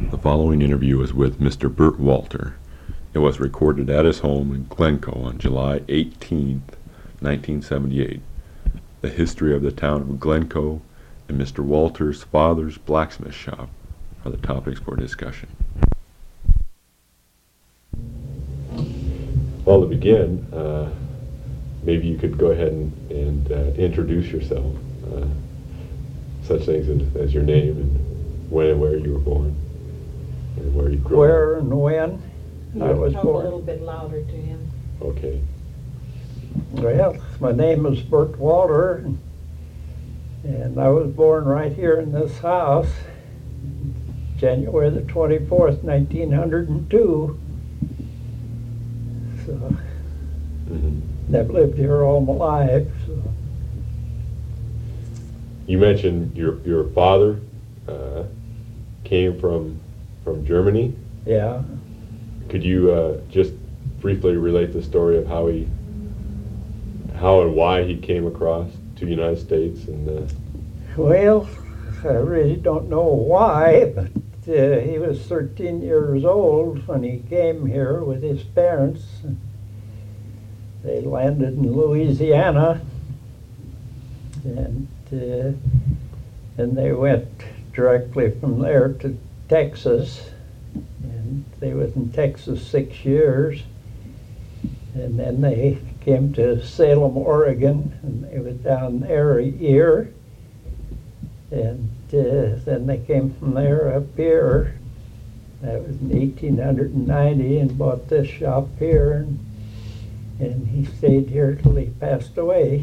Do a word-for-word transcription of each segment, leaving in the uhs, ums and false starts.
The following interview was with Mister Bert Walter. It was recorded at his home in Glencoe on July eighteenth, nineteen seventy-eight. The history of the town of Glencoe and Mister Walter's father's blacksmith shop are the topics for discussion. Well, to begin, uh, maybe you could go ahead and, and uh, introduce yourself, uh, such things as, as your name and when and where you were born, and where you grew up. Where and when I was Talk born. a little bit louder to him. Okay. Well, my name is Bert Walter, and I was born right here in this house, January the twenty-fourth, nineteen oh two. So, Mm-hmm. I've lived here all my life. So. You mentioned your your father uh, came from from Germany. Yeah. Could you uh, just briefly relate the story of how he, how and why he came across to the United States? And uh, Well, I really don't know why, but uh, he was thirteen years old when he came here with his parents. They landed in Louisiana, and uh, and they went directly from there to Texas, and they was in Texas six years, and then they came to Salem, Oregon, and they was down there a year, and uh, then they came from there up here. That was in eighteen ninety, and bought this shop here, and, and he stayed here till he passed away.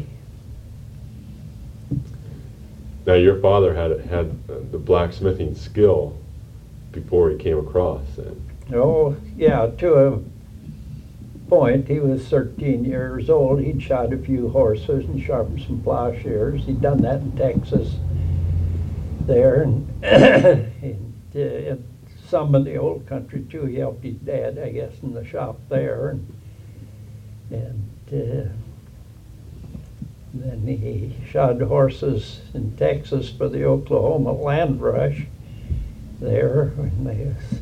now your father had had uh, the blacksmithing skill before he came across. And Oh, yeah, to a point, he was thirteen years old. He'd shot a few horses and sharpened some plowshares. He'd done that in Texas there, and, and uh, in some of the old country too. He helped his dad, I guess, in the shop there, and, and uh, then he shod horses in Texas for the Oklahoma land rush there when they was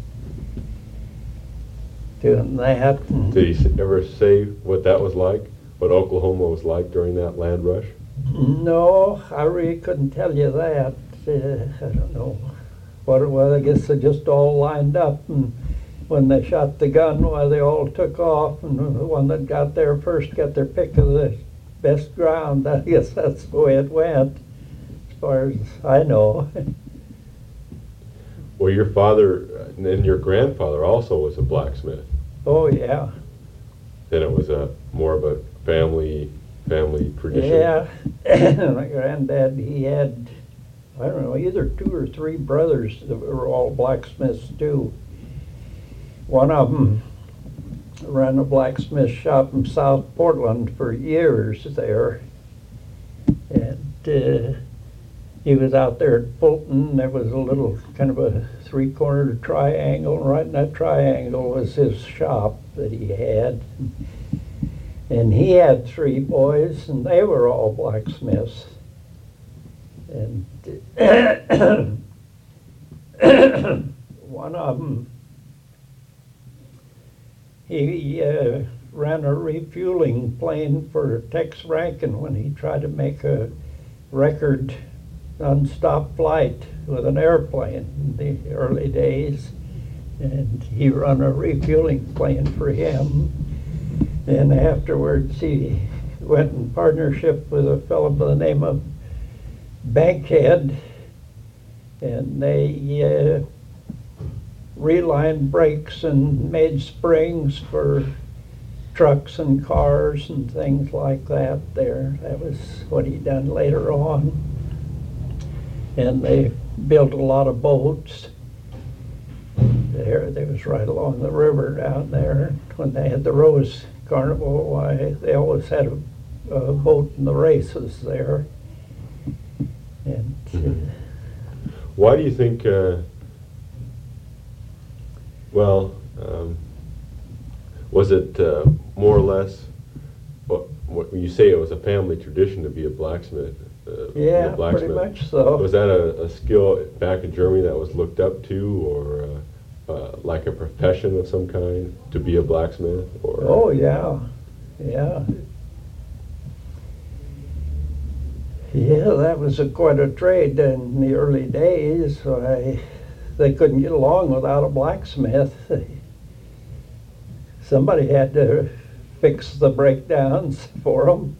doing that. And did he s- ever say what that was like? What Oklahoma was like during that land rush? no, I really couldn't tell you that. Uh, I don't know what it was. I guess they just all lined up, and when they shot the gun, why they all took off, and the one that got there first got their pick of the best ground. I guess that's the way it went, as far as I know. Well, your father uh, and your grandfather also was a blacksmith. Oh, yeah. Then it was a more of a family family tradition. Yeah, my granddad, he had, I don't know, either two or three brothers that were all blacksmiths too. One of them ran a blacksmith shop in South Portland for years there. And uh, he was out there at Fulton. There was a little kind of a three-cornered triangle. Right in that triangle was his shop that he had. And he had three boys, and they were all blacksmiths. And one of them, he uh, ran a refueling plane for Tex Rankin when he tried to make a record non-stop flight with an airplane in the early days. And he ran a refueling plane for him. And afterwards, he went in partnership with a fellow by the name of Bankhead, and they uh, relined brakes and made springs for trucks and cars and things like that there. That was what he done later on. And they built a lot of boats. There, they was right along the river down there. When they had the Rose Carnival, why, they always had a, a boat in the races there. And uh, Why do you think, uh, well, um, was it uh, more or less, what, what, when you say it was a family tradition to be a blacksmith? Uh, yeah, a blacksmith, pretty much so. Was that a, a skill back in Germany that was looked up to, or uh, uh, like a profession of some kind to be a blacksmith? Or Oh, yeah, yeah. Yeah, that was a, quite a trade in the early days. I, they couldn't get along without a blacksmith. Somebody had to fix the breakdowns for them.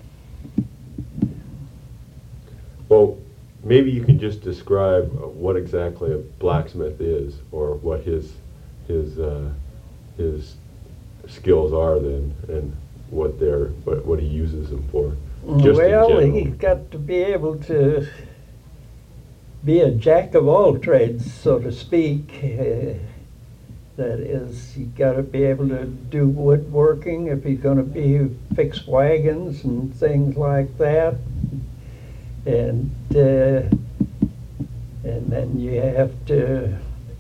Well, maybe you can just describe uh, what exactly a blacksmith is, or what his his uh, his skills are then, and what they're what, what he uses them for. Just in Well, general. he's got to be able to be a jack of all trades, so to speak. Uh, that is, you got to be able to do woodworking if he's going to be fix wagons and things like that, and uh, and then you have to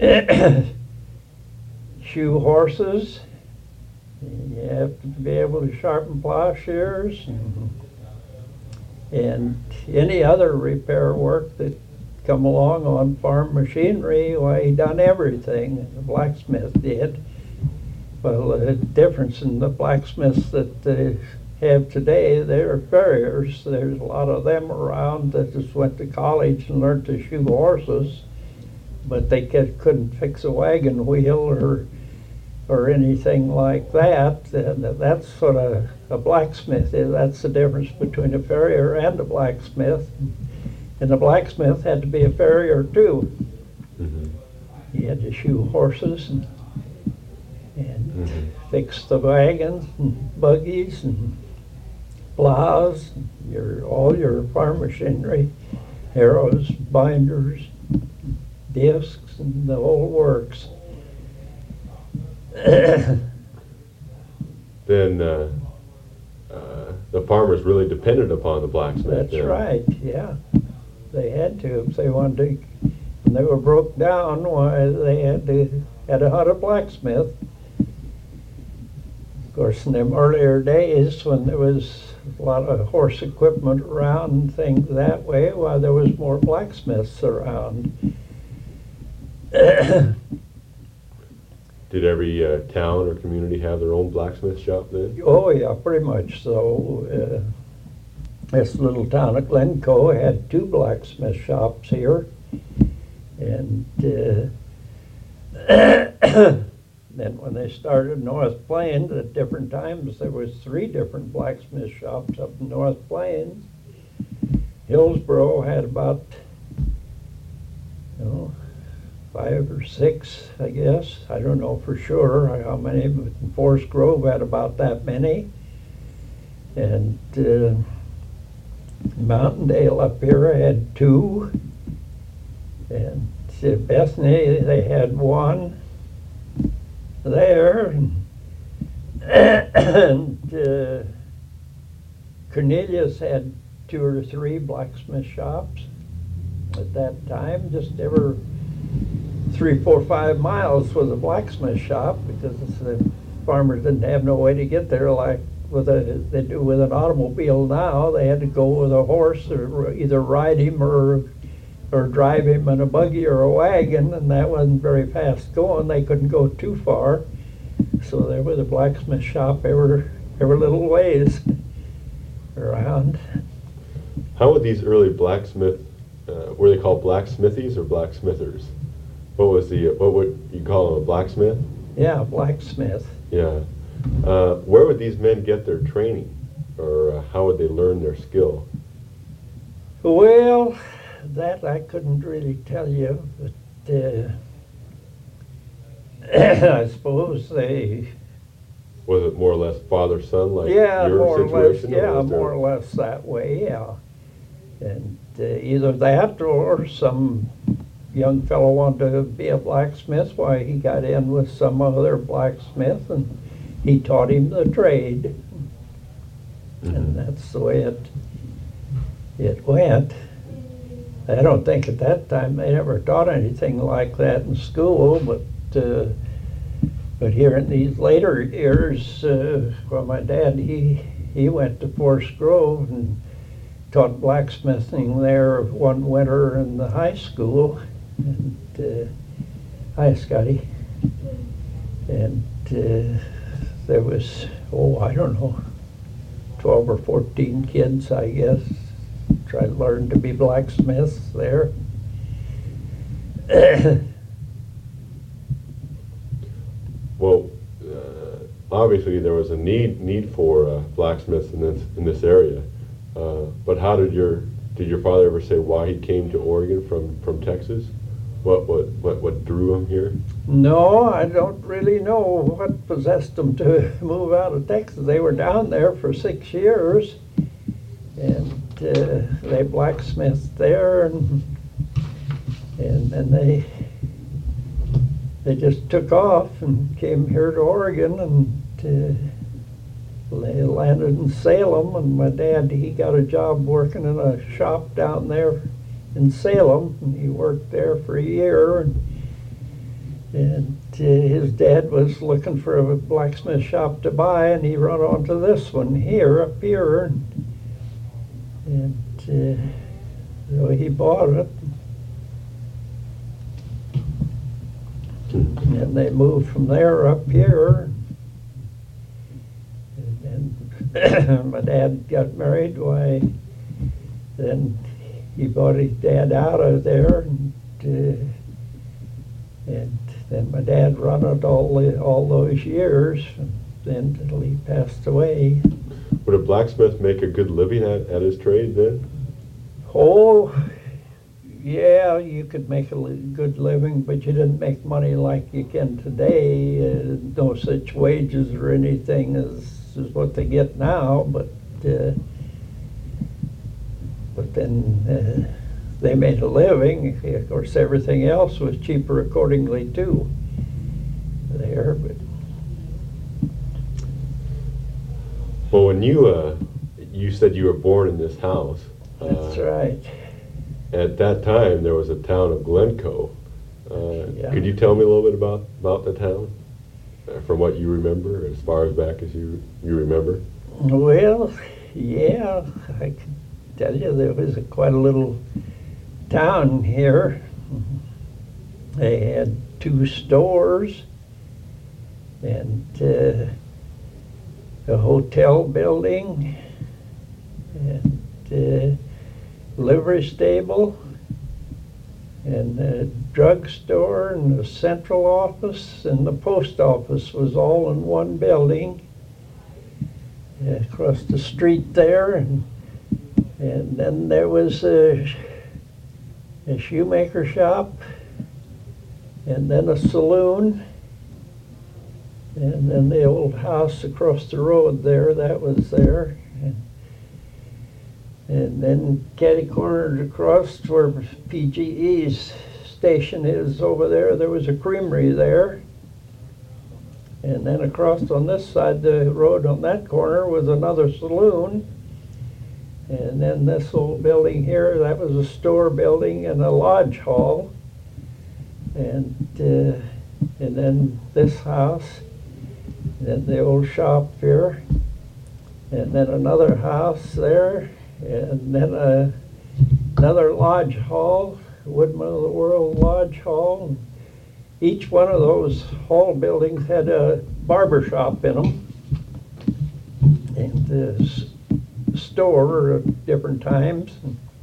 shoe horses. And you have to be able to sharpen plowshares. And, and any other repair work that come along on farm machinery. Why, he done everything, the blacksmith did. Well, the difference in the blacksmiths that they have today, they're farriers. There's a lot of them around that just went to college and learned to shoe horses, but they could, couldn't fix a wagon wheel or or anything like that. And that's sort of a blacksmith is. That's the difference between a farrier and a blacksmith. And the blacksmith had to be a farrier too. Mm-hmm. He had to shoe horses and, and Mm-hmm. fix the wagons and buggies and plows, your all your farm machinery, harrows, binders, discs, and the whole works. Then uh, uh, the farmers really depended upon the blacksmith. That's then. right, yeah. They had to if they wanted to. When they were broke down, why they had to had to hunt a blacksmith. Of course, in them earlier days when there was a lot of horse equipment around and things that way, why there was more blacksmiths around. Did every uh, town or community have their own blacksmith shop then? Oh yeah, pretty much so. Uh, this little town of Glencoe had two blacksmith shops here, and uh, then when they started North Plains at different times, there was three different blacksmith shops up in North Plains. Hillsboro had about, you know, five or six, I guess. I don't know for sure how many, but Forest Grove had about that many. And uh, Mountaindale up here had two. And uh, Bethany, they had one there. And, and uh, Cornelius had two or three blacksmith shops at that time, just ever three, four, five miles was a blacksmith shop because the farmers didn't have no way to get there like with a they do with an automobile now. They had to go with a horse or either ride him or or drive him in a buggy or a wagon, and that wasn't very fast going. They couldn't go too far, so there was a blacksmith shop every every little ways around. How would these early blacksmith, uh, were they called blacksmithies or blacksmithers? What was the, what would you call them, a blacksmith? Yeah, blacksmith. Yeah. Uh, where would these men get their training? Or uh, how would they learn their skill? Well, that I couldn't really tell you, but uh, I suppose they, Was it more or less father-son like yeah, your more or less, situation? yeah, was there- more or less that way, yeah. And uh, either that or some young fellow wanted to be a blacksmith, why he got in with some other blacksmith and he taught him the trade. Mhm. And that's the way it it went. I don't think at that time they ever taught anything like that in school, but uh, but here in these later years, uh, well, my dad he he went to Forest Grove and taught blacksmithing there one winter in the high school, and uh, Hi, Scotty. And uh, there was, oh, I don't know, twelve or fourteen kids, I guess, tried to learn to be blacksmiths there. Well, uh, obviously there was a need need for uh, blacksmiths in this in this area. Uh, but how did your did your father ever say why he came to Oregon from, from Texas? What what what what drew him here? No, I don't really know what possessed them to move out of Texas. They were down there for six years, and uh, they blacksmithed there, and and then they they just took off and came here to Oregon, and uh, they landed in Salem. And my dad, he got a job working in a shop down there in Salem, and he worked there for a year, and, and uh, his dad was looking for a blacksmith shop to buy, and he run onto this one here, up here, and, and uh, so he bought it. And they moved from there up here, and then my dad got married. Why, then he bought his dad out of there, and, uh, and then my dad run it all the, all those years, and then until he passed away. Would a blacksmith make a good living at, at his trade then? Oh, yeah, you could make a li- good living, but you didn't make money like you can today. Uh, no such wages or anything as, as what they get now, but uh, but then uh, they made a living. Of course, everything else was cheaper accordingly too there. But Well, when you uh, you said you were born in this house. that's uh, right. At that time, there was a town of Glencoe. Uh, Yeah. Could you tell me a little bit about, about the town, uh, from what you remember, as far as back as you you remember? Well, yeah, I can tell you there was a, quite a little town here. They had two stores and uh, a hotel building and uh, livery stable and a drugstore and the central office and the post office was all in one building across the street there, and and then there was a, a shoemaker shop, and then a saloon, and then the old house across the road there, that was there, and, and then catty cornered across where P G E's station is over there, there was a creamery there. And then across on this side of the road on that corner was another saloon. And then this old building here, that was a store building and a lodge hall. And uh, and then this house, and then the old shop here, and then another house there, and then a, another lodge hall, Woodman of the World Lodge Hall. Each one of those hall buildings had a barber shop in them, and a store at different times.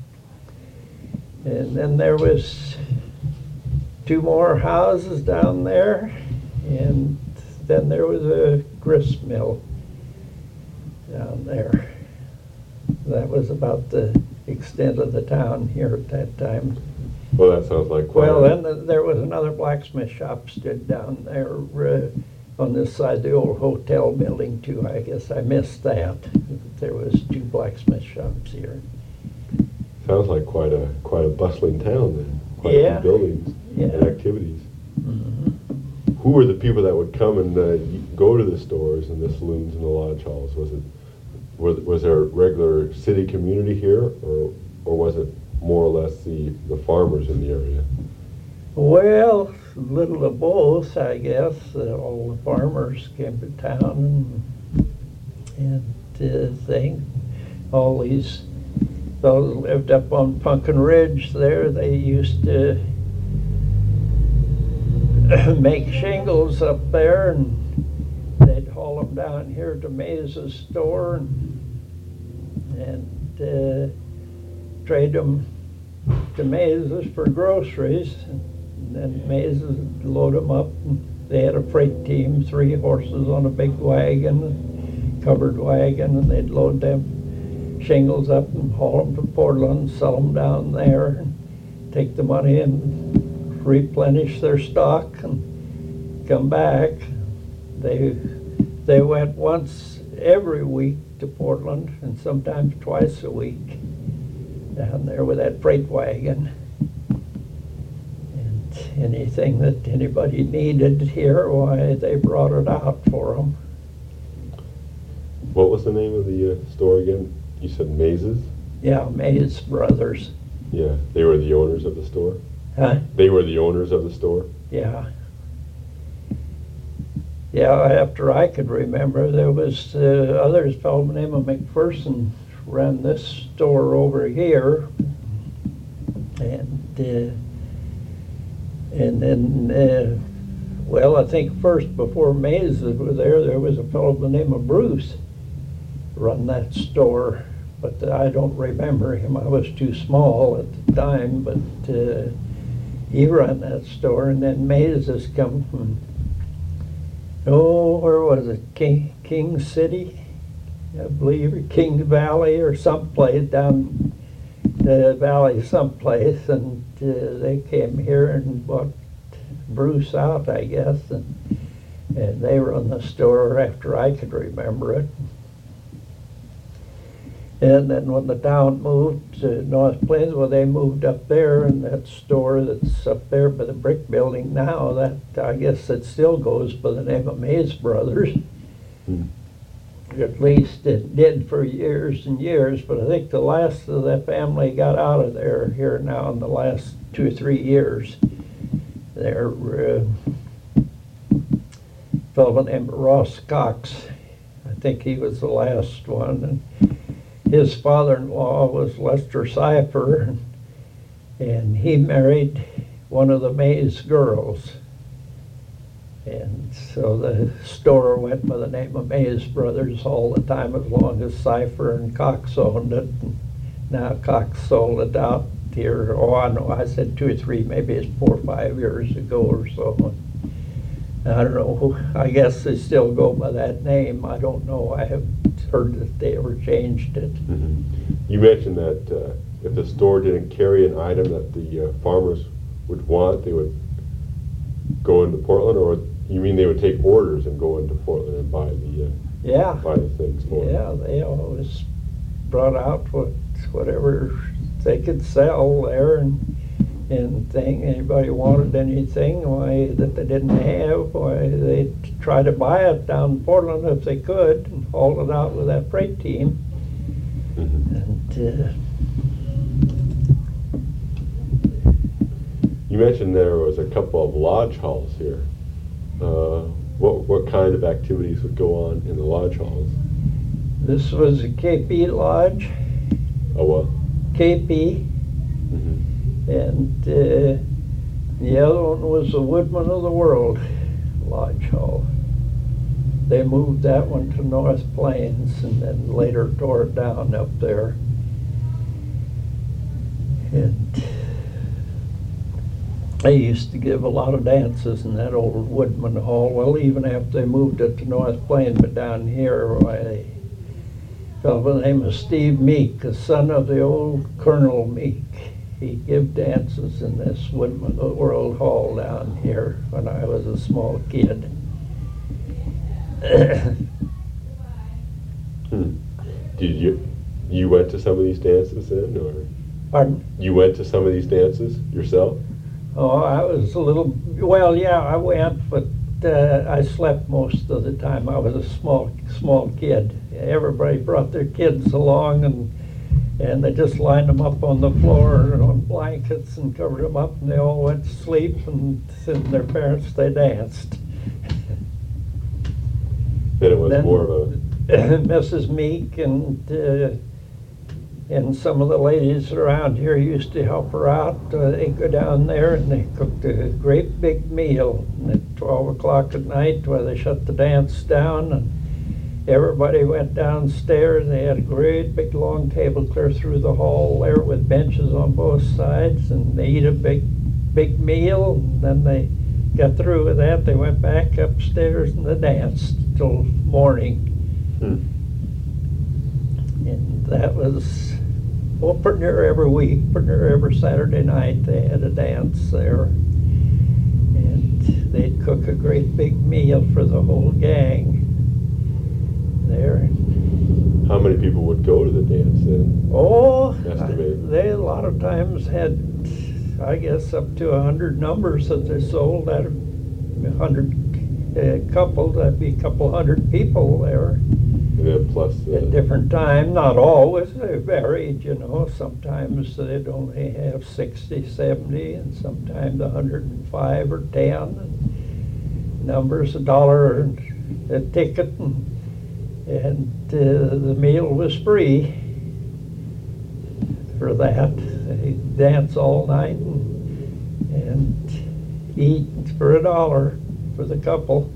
And then there was two more houses down there, and then there was a grist mill down there. That was about the extent of the town here at that time. Well, that sounds like quite Well, a- then th- there was another blacksmith shop stood down there uh, on this side of the old hotel building too. I guess I missed that. There was two blacksmith shops here. sounds like quite a quite a bustling town then. Quite a Yeah. few buildings Yeah. and activities. Mhm. Who were the people that would come and uh, y- go to the stores and the saloons and the lodge halls? Was it was, was there a regular city community here, or or was it more or less the, the farmers in the area? Well, a little of both, I guess. Uh, all the farmers came to town and, and uh, thing. All these, those lived up on Pumpkin Ridge there, they used to make shingles up there, and they'd haul them down here to Mays's store and, and uh, trade them to Mays's for groceries. And then Mays's would load them up. And they had a freight team, three horses on a big wagon, covered wagon, and they'd load them shingles up and haul them to Portland, sell them down there, and take the money and replenish their stock and come back. They they went once every week to Portland, and sometimes twice a week down there with that freight wagon. And anything that anybody needed here, why, they brought it out for them. What was the name of the uh, store again? You said Mays's? Yeah, Mays Brothers. Yeah, they were the owners of the store? Huh? They were the owners of the store? Yeah. Yeah, after I could remember, there was uh, others, a fellow named McPherson ran this store over here. And uh, and then, uh, well, I think first before Mays was there, there was a fellow by the name of Bruce run that store. But I don't remember him. I was too small at the time, but uh, he ran that store. And then Mays has come from, oh, where was it? King, King City, I believe, or King Valley or someplace down the valley someplace. And uh, they came here and bought Bruce out, I guess. And, and they run the store after I could remember it. And then when the town moved to North Plains, well, they moved up there, and that store that's up there by the brick building now, that, I guess it still goes by the name of Mays Brothers. Hmm. At least it did for years and years, but I think the last of that family got out of there here now in the last two or three years. They're uh, a fellow named Ross Cox. I think he was the last one. And his father-in-law was Lester Cipher, and, and he married one of the Mays girls. And so the store went by the name of Mays Brothers all the time, as long as Cipher and Cox owned it. And now Cox sold it out here, oh, I know, I said two or three, maybe it's four or five years ago or so. I don't know, I guess they still go by that name. I don't know, I have heard that they ever changed it. Mm-hmm. You mentioned that uh, if the store didn't carry an item that the uh, farmers would want, they would go into Portland, or you mean they would take orders and go into Portland and buy the uh, Yeah, buy the things for them? yeah, they always brought out what whatever they could sell there, and and thing. Anybody wanted anything, why, that they didn't have, why, they'd try to buy it down in Portland if they could, and haul it out with that freight team. Mm-hmm. And uh, You mentioned there was a couple of lodge halls here. Uh, what what kind of activities would go on in the lodge halls? this was a K P Lodge, Oh, well. K P, Mm-hmm. and uh, the other one was the Woodman of the World Lodge Hall. They moved that one to North Plains and then later tore it down up there. And they used to give a lot of dances in that old Woodman Hall. Well, even after they moved it to North Plains, but down here, why, they, a fellow by the name of Steve Meek, the son of the old Colonel Meek, he gave dances in this Woodman of the World Hall down here when I was a small kid. Hmm. Did you you went to some of these dances then, or Pardon? you went to some of these dances yourself? Oh, I was a little, well, yeah, I went, but uh, I slept most of the time. I was a small, small kid. Everybody brought their kids along, and and they just lined them up on the floor on blankets and covered them up, and they all went to sleep, and, and their parents, they danced. Then it was Then more of a Missus Meek and uh, And some of the ladies around here used to help her out. Uh, they'd go down there and they cooked a great big meal. And at twelve o'clock at night, where they shut the dance down, and everybody went downstairs. They had a great big long table clear through the hall there with benches on both sides, and they eat a big, big meal. And then they got through with that. They went back upstairs and they danced till morning. Hmm. And that was, well, pretty near every week, pretty near every Saturday night, they had a dance there. And they'd cook a great big meal for the whole gang there. How many people would go to the dance then? Oh, Estimated. they a lot of times had, I guess, up to a hundred numbers that they sold. At a hundred uh, couple, that'd be a couple hundred people there. And then plus uh, At different time, not always, they varied, you know. Sometimes they'd only have sixty, seventy, and sometimes a hundred and five or ten. And numbers, a dollar a ticket, and, and uh, the meal was free for that. They'd dance all night and, and eat for a dollar for the couple.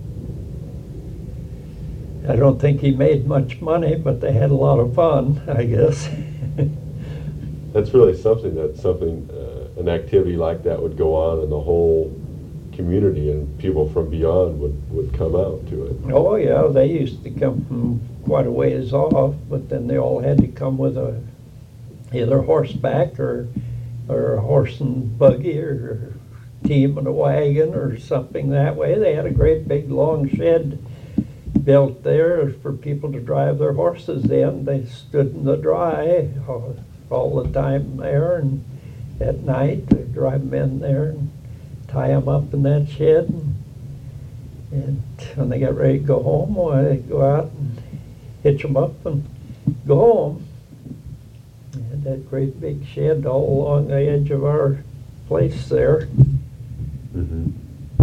I don't think he made much money, but they had a lot of fun, I guess. that's really something. That something, uh, an activity like that would go on in the whole community, and people from beyond would, would come out to it. Oh yeah, they used to come from quite a ways off, but then they all had to come with a either horseback or or a horse and buggy or team and a wagon or something that way. They had a great big long shed built there for people to drive their horses in. They stood in the dry all, all the time there, and at night they drive them in there and tie them up in that shed, and, and when they get ready to go home, well, they go out and hitch them up and go home. They had that great big shed all along the edge of our place there. Mm-hmm.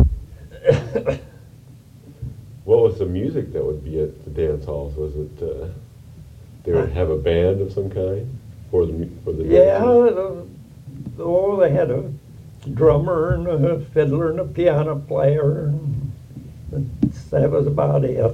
What was the music that would be at the dance halls? Was it uh, they would have a band of some kind for the mu- for the Yeah, dancers? uh, oh, they had a drummer and a fiddler and a piano player, and, and that was about it.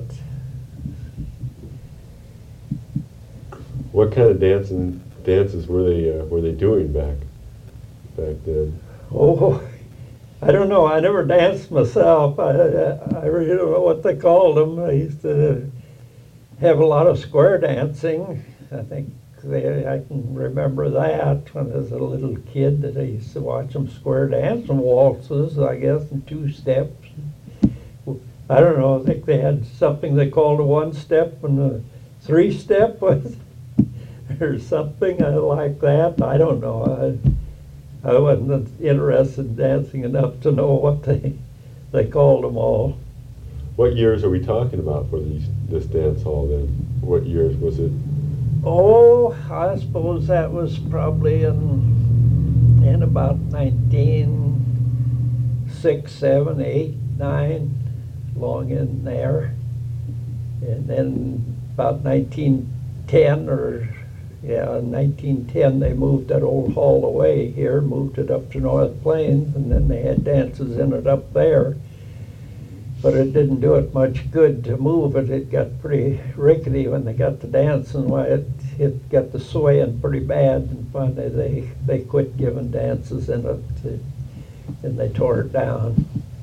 What kind of dancing dances were they uh, were they doing back back then? Oh, I don't know. I never danced myself. I, I, I really don't know what they called them. I used to have a lot of square dancing. I think they, I can remember that when I was a little kid, that I used to watch them square dance and waltzes, I guess, and two steps. I don't know. I think they had something they called a one step and a three step was, or something like that. I don't know. I, I wasn't interested in dancing enough to know what they they called them all. What years are we talking about for these this dance hall then? What years was it? Oh, I suppose that was probably in in about nineteen six, seven, eight, nine, long in there, and then about nineteen ten or. Yeah, in nineteen ten they moved that old hall away here, moved it up to North Plains, and then they had dances in it up there. But it didn't do it much good to move it. It got pretty rickety when they got to dancing. Why it, it got to swaying pretty bad, and finally they, they quit giving dances in it, to, and they tore it down.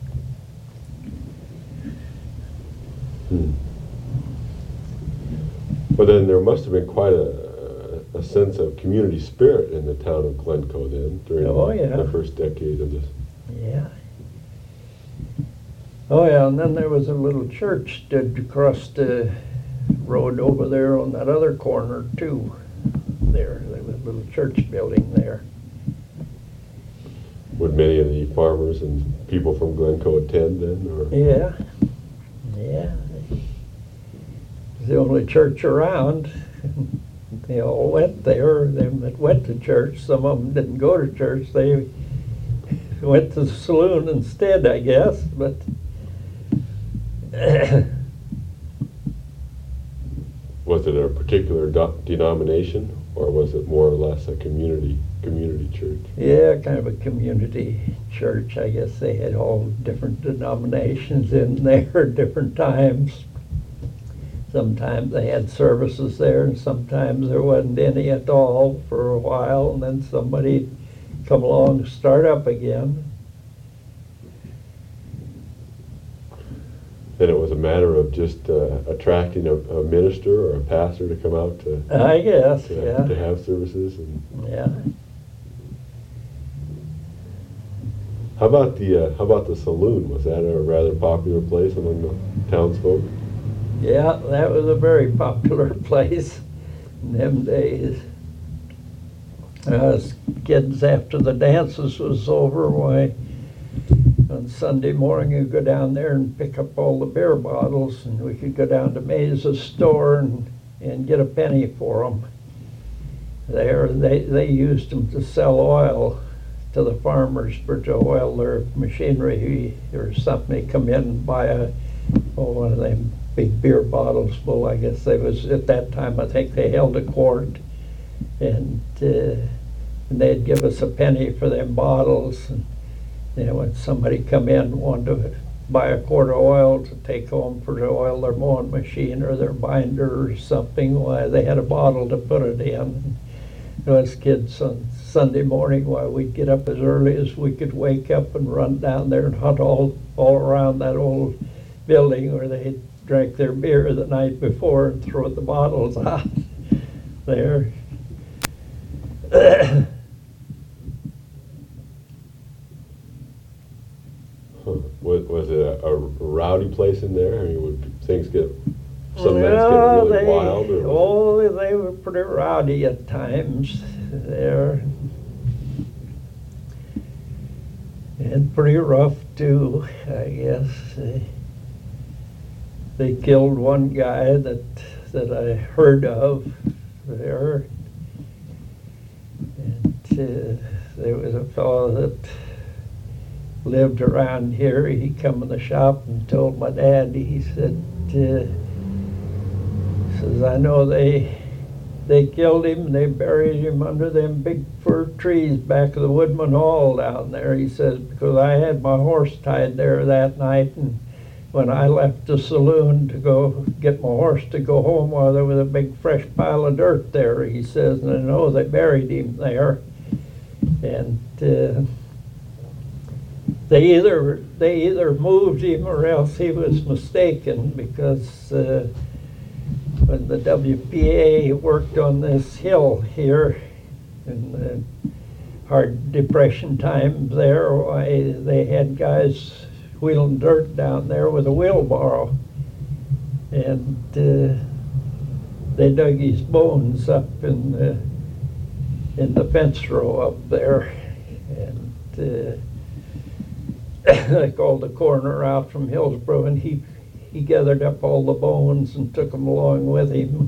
Hmm. But then there must have been quite a a sense of community spirit in the town of Glencoe then during Oh, the, yeah. the first decade of this. Yeah. Oh yeah, and then there was a little church stood across the road over there on that other corner too. There, there was a little church building there. Would many of the farmers and people from Glencoe attend then, or? Yeah, yeah. It was the only church around. They all went there. Them that went to church, some of them didn't go to church. They went to the saloon instead, I guess. But Was it a particular do- denomination? or was it more or less a community community church? Yeah, kind of a community church. I guess they had all different denominations in there at different times. Sometimes they had services there, and sometimes there wasn't any at all for a while, and then somebody'd come along and start up again. Then it was a matter of just uh, attracting a, a minister or a pastor to come out to, I guess, to, yeah. to have services. And Yeah. how about the uh, how about the saloon? Was that a rather popular place among the townsfolk? Yeah, that was a very popular place in them days. Us kids, after the dances was over, why, on Sunday morning, you'd go down there and pick up all the beer bottles, and we could go down to Maze's store and, and get a penny for them. There, they, they used them to sell oil to the farmers for to oil their machinery or something. They come in and buy a, oh, one of them big beer bottles full. I guess they was, at that time, I think they held a quart. And, uh, and they'd give us a penny for them bottles. And, you know, when somebody come in and wanted to buy a quart of oil to take home for to oil their mowing machine or their binder or something, why, they had a bottle to put it in. And us kids on Sunday morning, why, we'd get up as early as we could wake up and run down there and hunt all, all around that old building where they drank their beer the night before and throw the bottles out there. Huh. Was, was it a, a rowdy place in there? I mean, would things get some nights Well, get really they, wild? Or oh, they were pretty rowdy at times there. And pretty rough too, I guess. They, they killed one guy that that I heard of there. And uh, there was a fellow that lived around here. He come in the shop and told my dad, he said, uh, says, I know they they killed him and they buried him under them big fir trees back of the Woodman Hall down there. He says, because I had my horse tied there that night, and when I left the saloon to go get my horse to go home, while there was a big fresh pile of dirt there, he says, and I know they buried him there. And uh, they either they either moved him or else he was mistaken, because uh, when the W P A worked on this hill here in the hard depression times there, why, they had guys wheeling dirt down there with a wheelbarrow, and uh, they dug his bones up in the in the fence row up there, and uh, they called the coroner out from Hillsborough, and he he gathered up all the bones and took them along with him.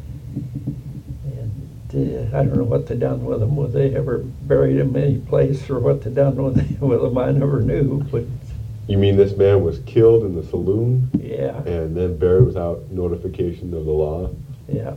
And uh, I don't know what they done with them, whether they ever buried them any place or what they done with with them. I never knew, but. You mean this man was killed in the saloon? Yeah. And then buried without notification of the law? Yeah.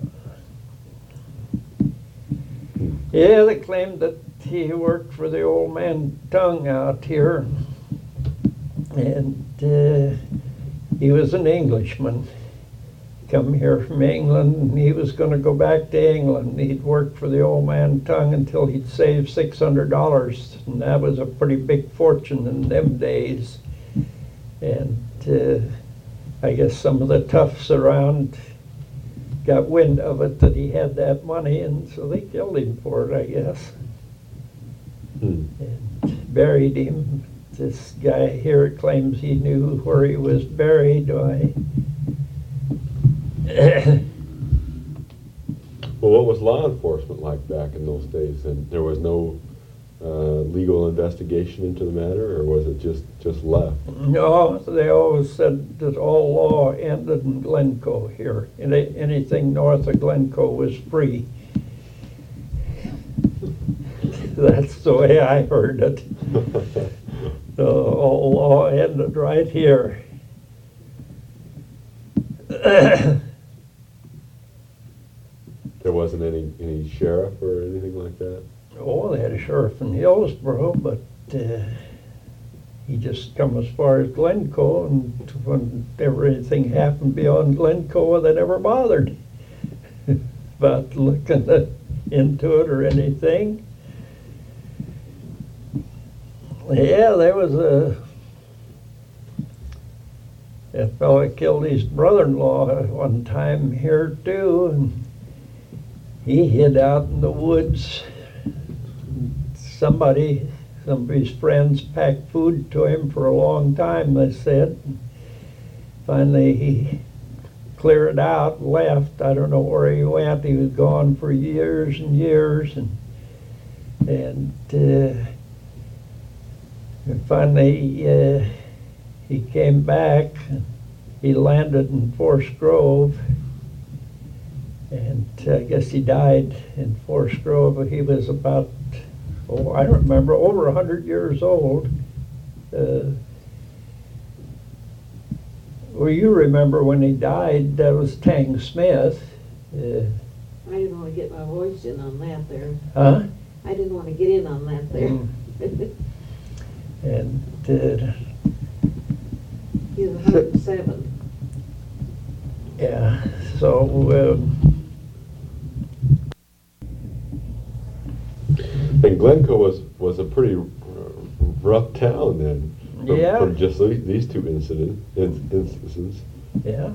Yeah, they claimed that he worked for the old man Tongue out here, and uh, he was an Englishman. Come here from England, and he was going to go back to England. He'd worked for the old man Tongue until he'd saved six hundred dollars, and that was a pretty big fortune in them days. And uh, I guess some of the toughs around got wind of it, that he had that money, and so they killed him for it, I guess. Hmm. And buried him. This guy here claims he knew where he was buried. I Well, what was law enforcement like back in those days? And there was no uh, legal investigation into the matter, or was it just, just left? No, they always said that all law ended in Glencoe here. Any, anything north of Glencoe was free. That's the way I heard it. So all law ended right here. There wasn't any, any sheriff or anything like that? Oh, they had a sheriff in Hillsborough, but uh, he just come as far as Glencoe, and whenever anything happened beyond Glencoe, they never bothered about looking at, into it or anything. Yeah, there was a, a fellow killed his brother-in-law one time here too, and he hid out in the woods. Somebody, some of his friends packed food to him for a long time, they said. Finally, he cleared out, left. I don't know where he went. He was gone for years and years, and and, uh, and finally uh, he came back. He landed in Forest Grove, and uh, I guess he died in Forest Grove. He was about, oh, I don't remember, over a hundred years old. Uh, well, you remember when he died, that was Tang Smith. Uh, I didn't want to get my voice in on that there. huh? I didn't want to get in on that there. Mm. And uh, He was one hundred and seven. yeah, so um, And Glencoe was, was a pretty uh, rough town then, from, Yeah. from just the- these two incident, in- instances. yeah,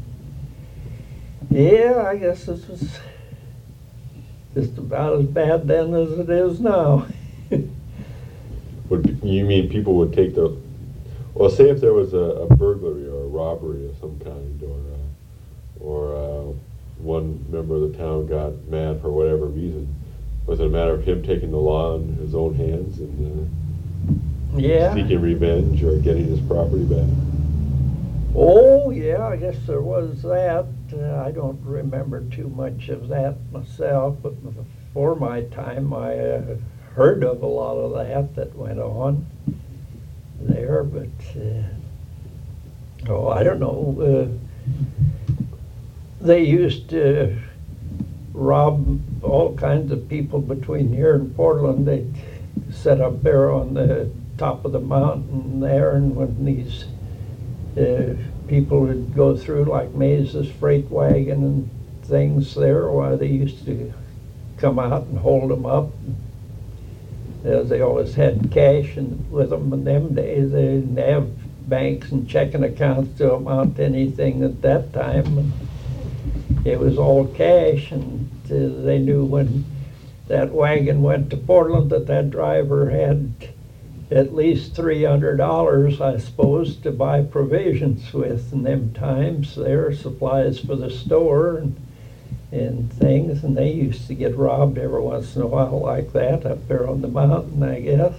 yeah, I guess this was just about as bad then as it is now. Would, you mean people would take the, well, say if there was a, a burglary or a robbery of some kind, or, uh, or uh, one member of the town got mad for whatever reason, was it a matter of him taking the law in his own hands and uh, Yeah. seeking revenge or getting his property back? Oh, yeah, I guess there was that. Uh, I don't remember too much of that myself, but before my time, I uh, heard of a lot of that that went on there, but, uh, oh, I don't know. Uh, they used to rob all kinds of people between here and Portland. They'd set up there on the top of the mountain there, and when these uh, people would go through, like Maze's freight wagon and things there, why they used to come out and hold them up. Uh, they always had cash and with them in them days. They didn't have banks and checking accounts to amount to anything at that time. And it was all cash, and uh, they knew when that wagon went to Portland that that driver had at least three hundred dollars, I suppose, to buy provisions with in them times there, supplies for the store and, and things, and they used to get robbed every once in a while like that up there on the mountain, I guess.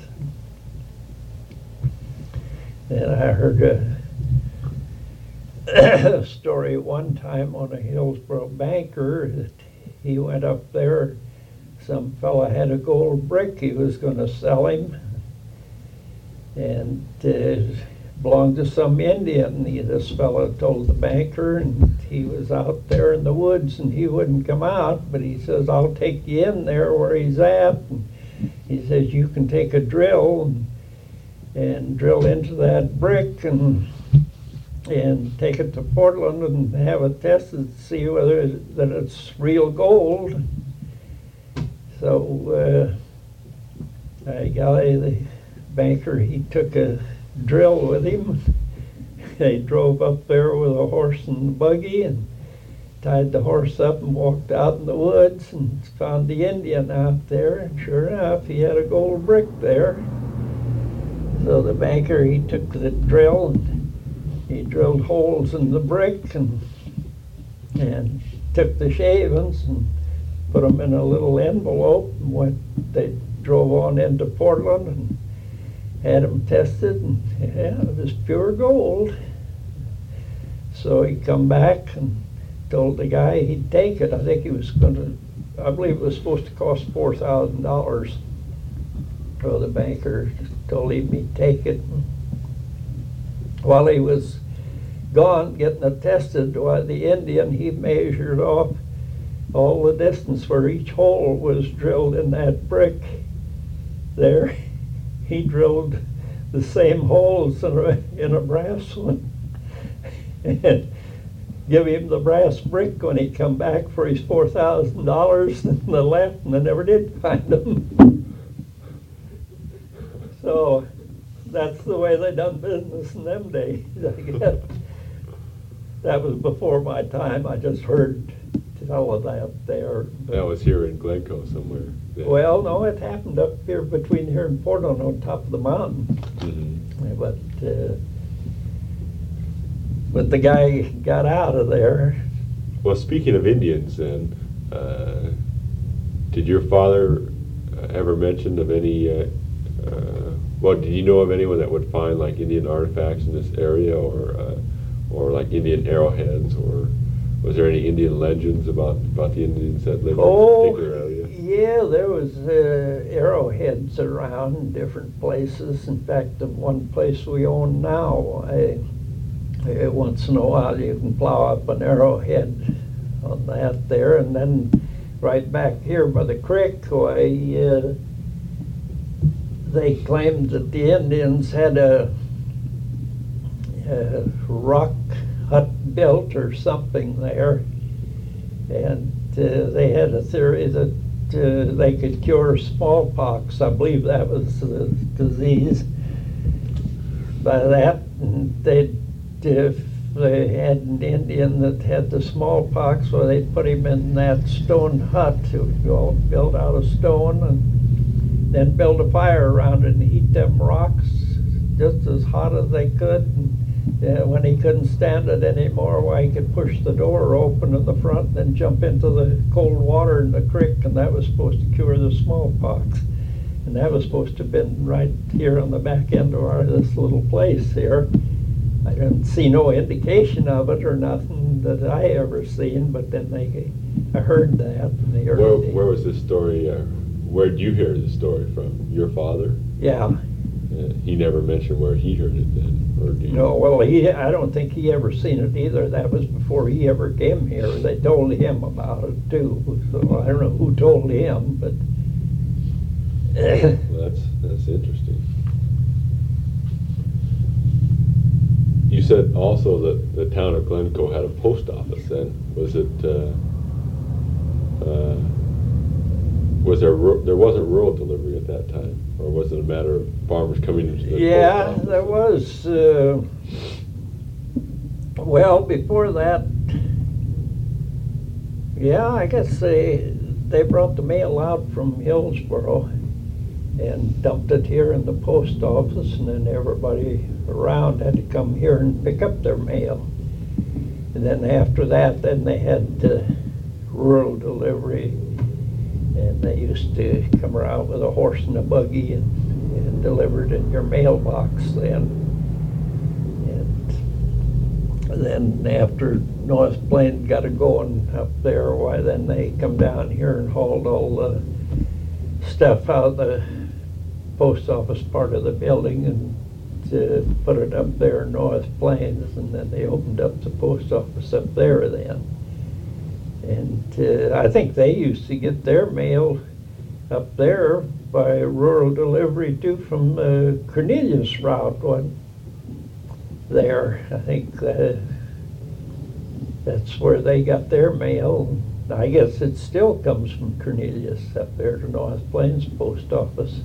And I heard a story one time on a Hillsborough banker that he went up there, some fella had a gold brick he was going to sell him, and uh, belonged to some Indian. He, this fellow told the banker, and he was out there in the woods and he wouldn't come out, but he says, I'll take you in there where he's at. And he says, you can take a drill and, and drill into that brick and and take it to Portland and have it tested to see whether it, that it's real gold. So uh, I got the banker, he took a drill with him. They drove up there with a horse and buggy and tied the horse up and walked out in the woods and found the Indian out there. And sure enough, he had a gold brick there. So the banker, he took the drill and he drilled holes in the brick and and took the shavings and put them in a little envelope and went. They drove on into Portland and had them tested, and yeah, it was pure gold. So he come back and told the guy he'd take it. I think he was going to. I believe it was supposed to cost four thousand dollars. So the banker told him he'd take it. While he was gone getting it tested, while the Indian, he measured off all the distance where each hole was drilled in that brick there, he drilled the same holes in a, in a brass one. And give him the brass brick when he come back for his four thousand dollars, and they left, and they never did find them. So that's the way they done business in them days, I guess. That was before my time. I just heard tell of that there. That was here in Glencoe somewhere. Yeah. Well, no, it happened up here between here and Portland on top of the mountain. Mm-hmm. But uh, but the guy got out of there. Well, speaking of Indians, then, uh, did your father uh, ever mention of any? Uh, uh, well, did you know of anyone that would find like Indian artifacts in this area, or uh, or like Indian arrowheads, or was there any Indian legends about about the Indians that lived Oh, in this particular area? yeah, there was uh, arrowheads around in different places. In fact, the one place we own now, I, I, once in a while you can plow up an arrowhead on that there, and then right back here by the creek, why, uh, they claimed that the Indians had a, a rock hut built or something there, and uh, they had a theory that uh, they could cure smallpox. I believe that was the disease. By that, and they'd, if they had an Indian that had the smallpox, well, they'd put him in that stone hut. It was all built out of stone, and then build a fire around it and heat them rocks just as hot as they could. And, Uh, when he couldn't stand it anymore, why, he could push the door open in the front and then jump into the cold water in the creek, and that was supposed to cure the smallpox. And that was supposed to have been right here on the back end of our, this little place here. I didn't see no indication of it or nothing that I ever seen, but then they, I heard that. In the Where, early where was this story? Uh, where did you hear the story from? Your father? Yeah. Uh, he never mentioned where he heard it then, or do you? No, well, he, I don't think he ever seen it either. That was before he ever came here. They told him about it too. So I don't know who told him, but Well, that's that's interesting. You said also that the town of Glencoe had a post office. Then was it? Uh, uh, was there ru- there wasn't rural delivery at that time, or was it a matter of farmers coming into the yeah, post office? there was. Uh, well, before that, yeah, I guess they they brought the mail out from Hillsboro and dumped it here in the post office, and then everybody around had to come here and pick up their mail. And then after that, then they had uh, rural delivery, and they used to come around with a horse and a buggy and, and delivered in your mailbox then. And then after North Plain got it going up there, why then they come down here and hauled all the stuff out of the post office part of the building and to put it up there in North Plains, and then they opened up the post office up there then. And uh, I think they used to get their mail up there by rural delivery too, from uh, Cornelius route one there. I think uh, that's where they got their mail. I guess it still comes from Cornelius up there to North Plains post office.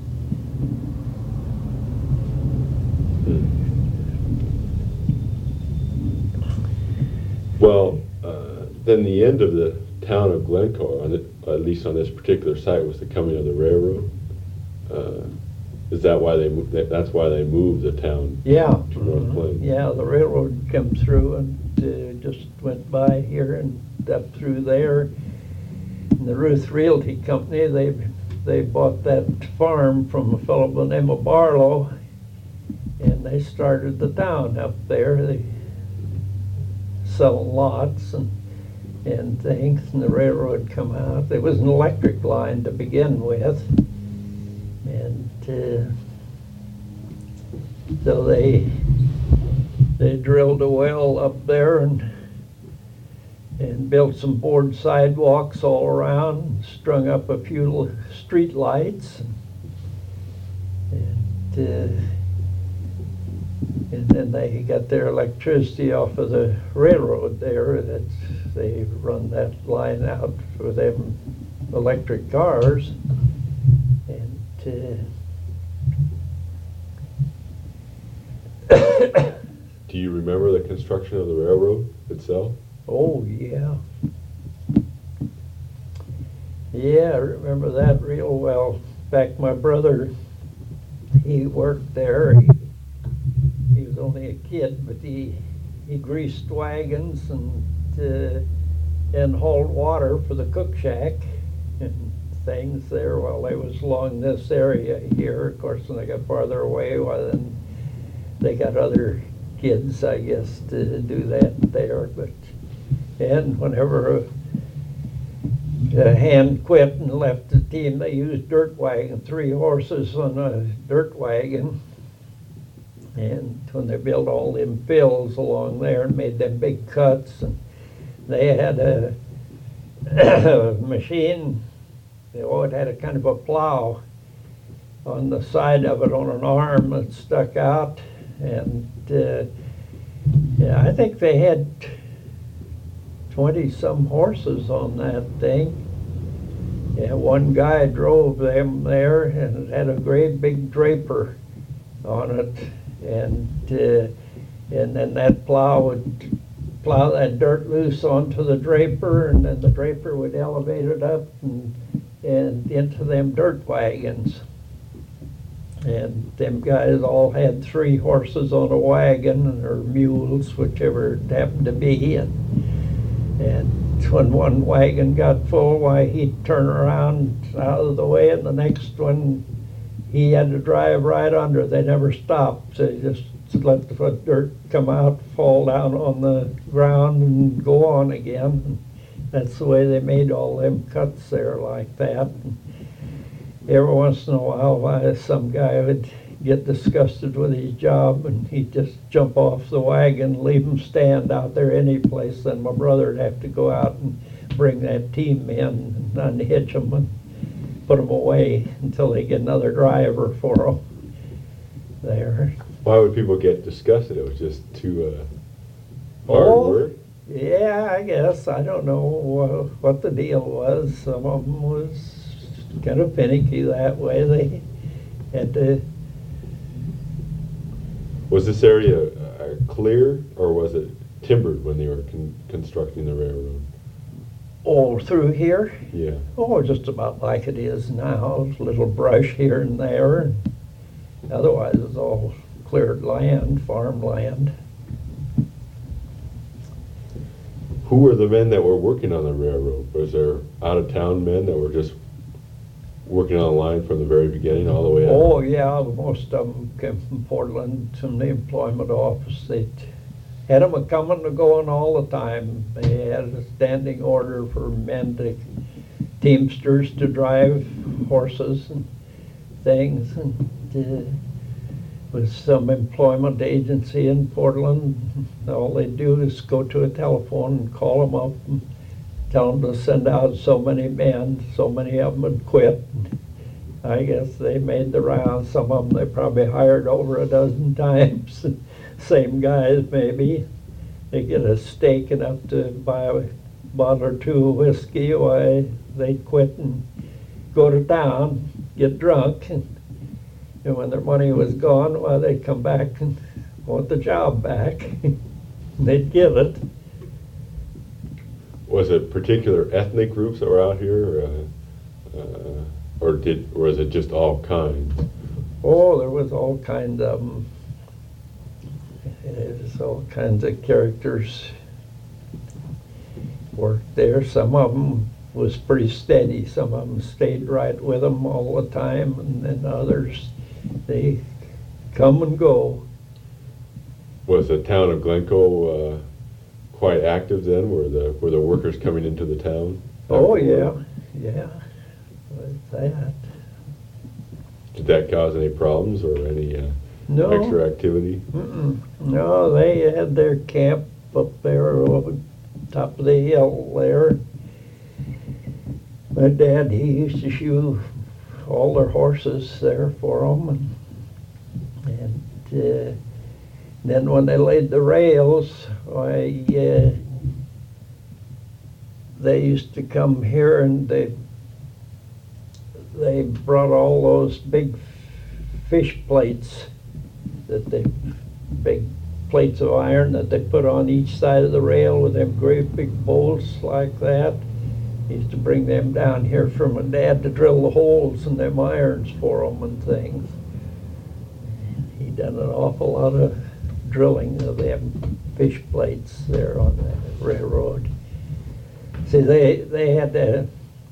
Well, uh, then the end of the town of Glencoe, on it, at least on this particular site, was the coming of the railroad. Uh, is that why they moved? That's why they moved the town Yeah. to North mhm. Plains. Yeah, the railroad come through and uh, just went by here and up through there. And the Ruth Realty Company, they they bought that farm from a fellow by the name of Barlow, and they started the town up there. They selling lots and and things, and the railroad come out. There was an electric line to begin with, and uh, so they they drilled a well up there and and built some board sidewalks all around, and strung up a few street lights. And, uh, and then they got their electricity off of the railroad there. That's, they run that line out for them electric cars. And uh, Do you remember the construction of the railroad itself? oh, yeah. Yeah, I remember that real well. In fact, my brother, he worked there. He, he was only a kid, but he, he greased wagons and, uh, and hauled water for the cook shack and things there while they was along this area here. Of course, when they got farther away, well, then they got other kids, I guess, to do that there. But and whenever a, a hand quit and left the team, they used dirt wagon, three horses on a dirt wagon. And when they built all them fills along there and made them big cuts, and they had a, a machine, you know, it had a kind of a plow on the side of it on an arm that stuck out. And uh, yeah, I think they had twenty-some horses on that thing. Yeah, one guy drove them there, and it had a great big draper on it. And uh, and then that plow would plow that dirt loose onto the draper, and then the draper would elevate it up and, and into them dirt wagons. And them guys all had three horses on a wagon, or mules, whichever it happened to be. And, and when one wagon got full, why, he'd turn around out of the way, and the next one, he had to drive right under. They never stopped. They just let the dirt come out, fall down on the ground, and go on again. And that's the way they made all them cuts there like that. And every once in a while, why, some guy would get disgusted with his job, and he'd just jump off the wagon, leave him stand out there any place. Then my brother would have to go out and bring that team in and unhitch them and put them away until they get another driver for them there. Why would people get disgusted? It was just too uh, hard Oh, work? Yeah, I guess. I don't know uh, what the deal was. Some of them was kind of finicky that way. They had to. Was this area uh, clear, or was it timbered when they were con- constructing the railroad? Oh, through here? Yeah. Oh, just about like it is now. A little brush here and there. And otherwise, it's all cleared land, farmland. Who were the men that were working on the railroad? Was there out-of-town men that were just working on the line from the very beginning all the way up? Oh, yeah, most of them came from Portland, from the employment office. They had them a-coming and going all the time. They had a standing order for men to, teamsters to drive horses and things. And uh, with some employment agency in Portland, all they do is go to a telephone and call them up and tell them to send out so many men. So many of them had quit. I guess they made the rounds. Some of them they probably hired over a dozen times. Same guys maybe. They get a stake enough to buy a bottle or two of whiskey. Why, they'd quit and go to town, get drunk, and, and when their money was gone, well, they'd come back and want the job back. They'd give it. Was it particular ethnic groups that were out here, uh, uh, or did, or was it just all kinds? Oh, there was all kinds of them. There's all kinds of characters worked there. Some of them was pretty steady. Some of them stayed right with them all the time, and then others, they come and go. Was the town of Glencoe uh, quite active then? Were the were the workers coming into the town? Oh, yeah, yeah, with that. Did that cause any problems or any uh, No. extra activity? Mm-mm. No, they had their camp up there over top of the hill there. My dad, he used to shoe all their horses there for them. And, and uh, then when they laid the rails, I, uh, they used to come here and they they brought all those big fish plates, that they big plates of iron that they put on each side of the rail with them great big bolts like that. He used to bring them down here for my dad to drill the holes in them irons for them and things. He done an awful lot of drilling of them fish plates there on the railroad. See, they they had to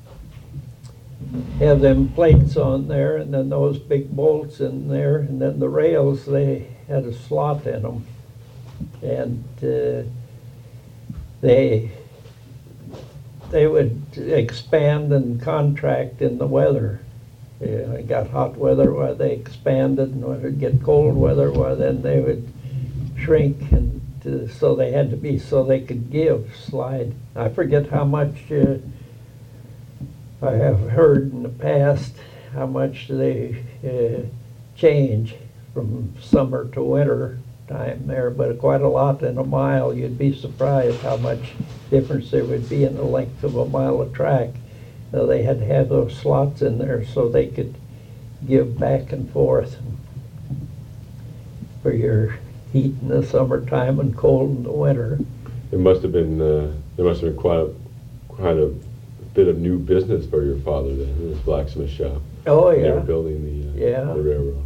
have them plates on there, and then those big bolts in there, and then the rails, they had a slot in them. And uh, they they would expand and contract in the weather. Yeah, it got hot weather where they expanded, and when it get cold weather, well, then they would shrink, and uh, so they had to be so they could give slide. I forget how much uh, I have heard in the past how much they uh, change from summer to winter time there, but quite a lot in a mile. You'd be surprised how much difference there would be in the length of a mile of track. So they had to have those slots in there so they could give back and forth for your heat in the summertime and cold in the winter. It must have been uh, there must have been quite a quite a bit of new business for your father then, in his blacksmith shop. Oh They were yeah, building the, uh, Yeah. the railroad.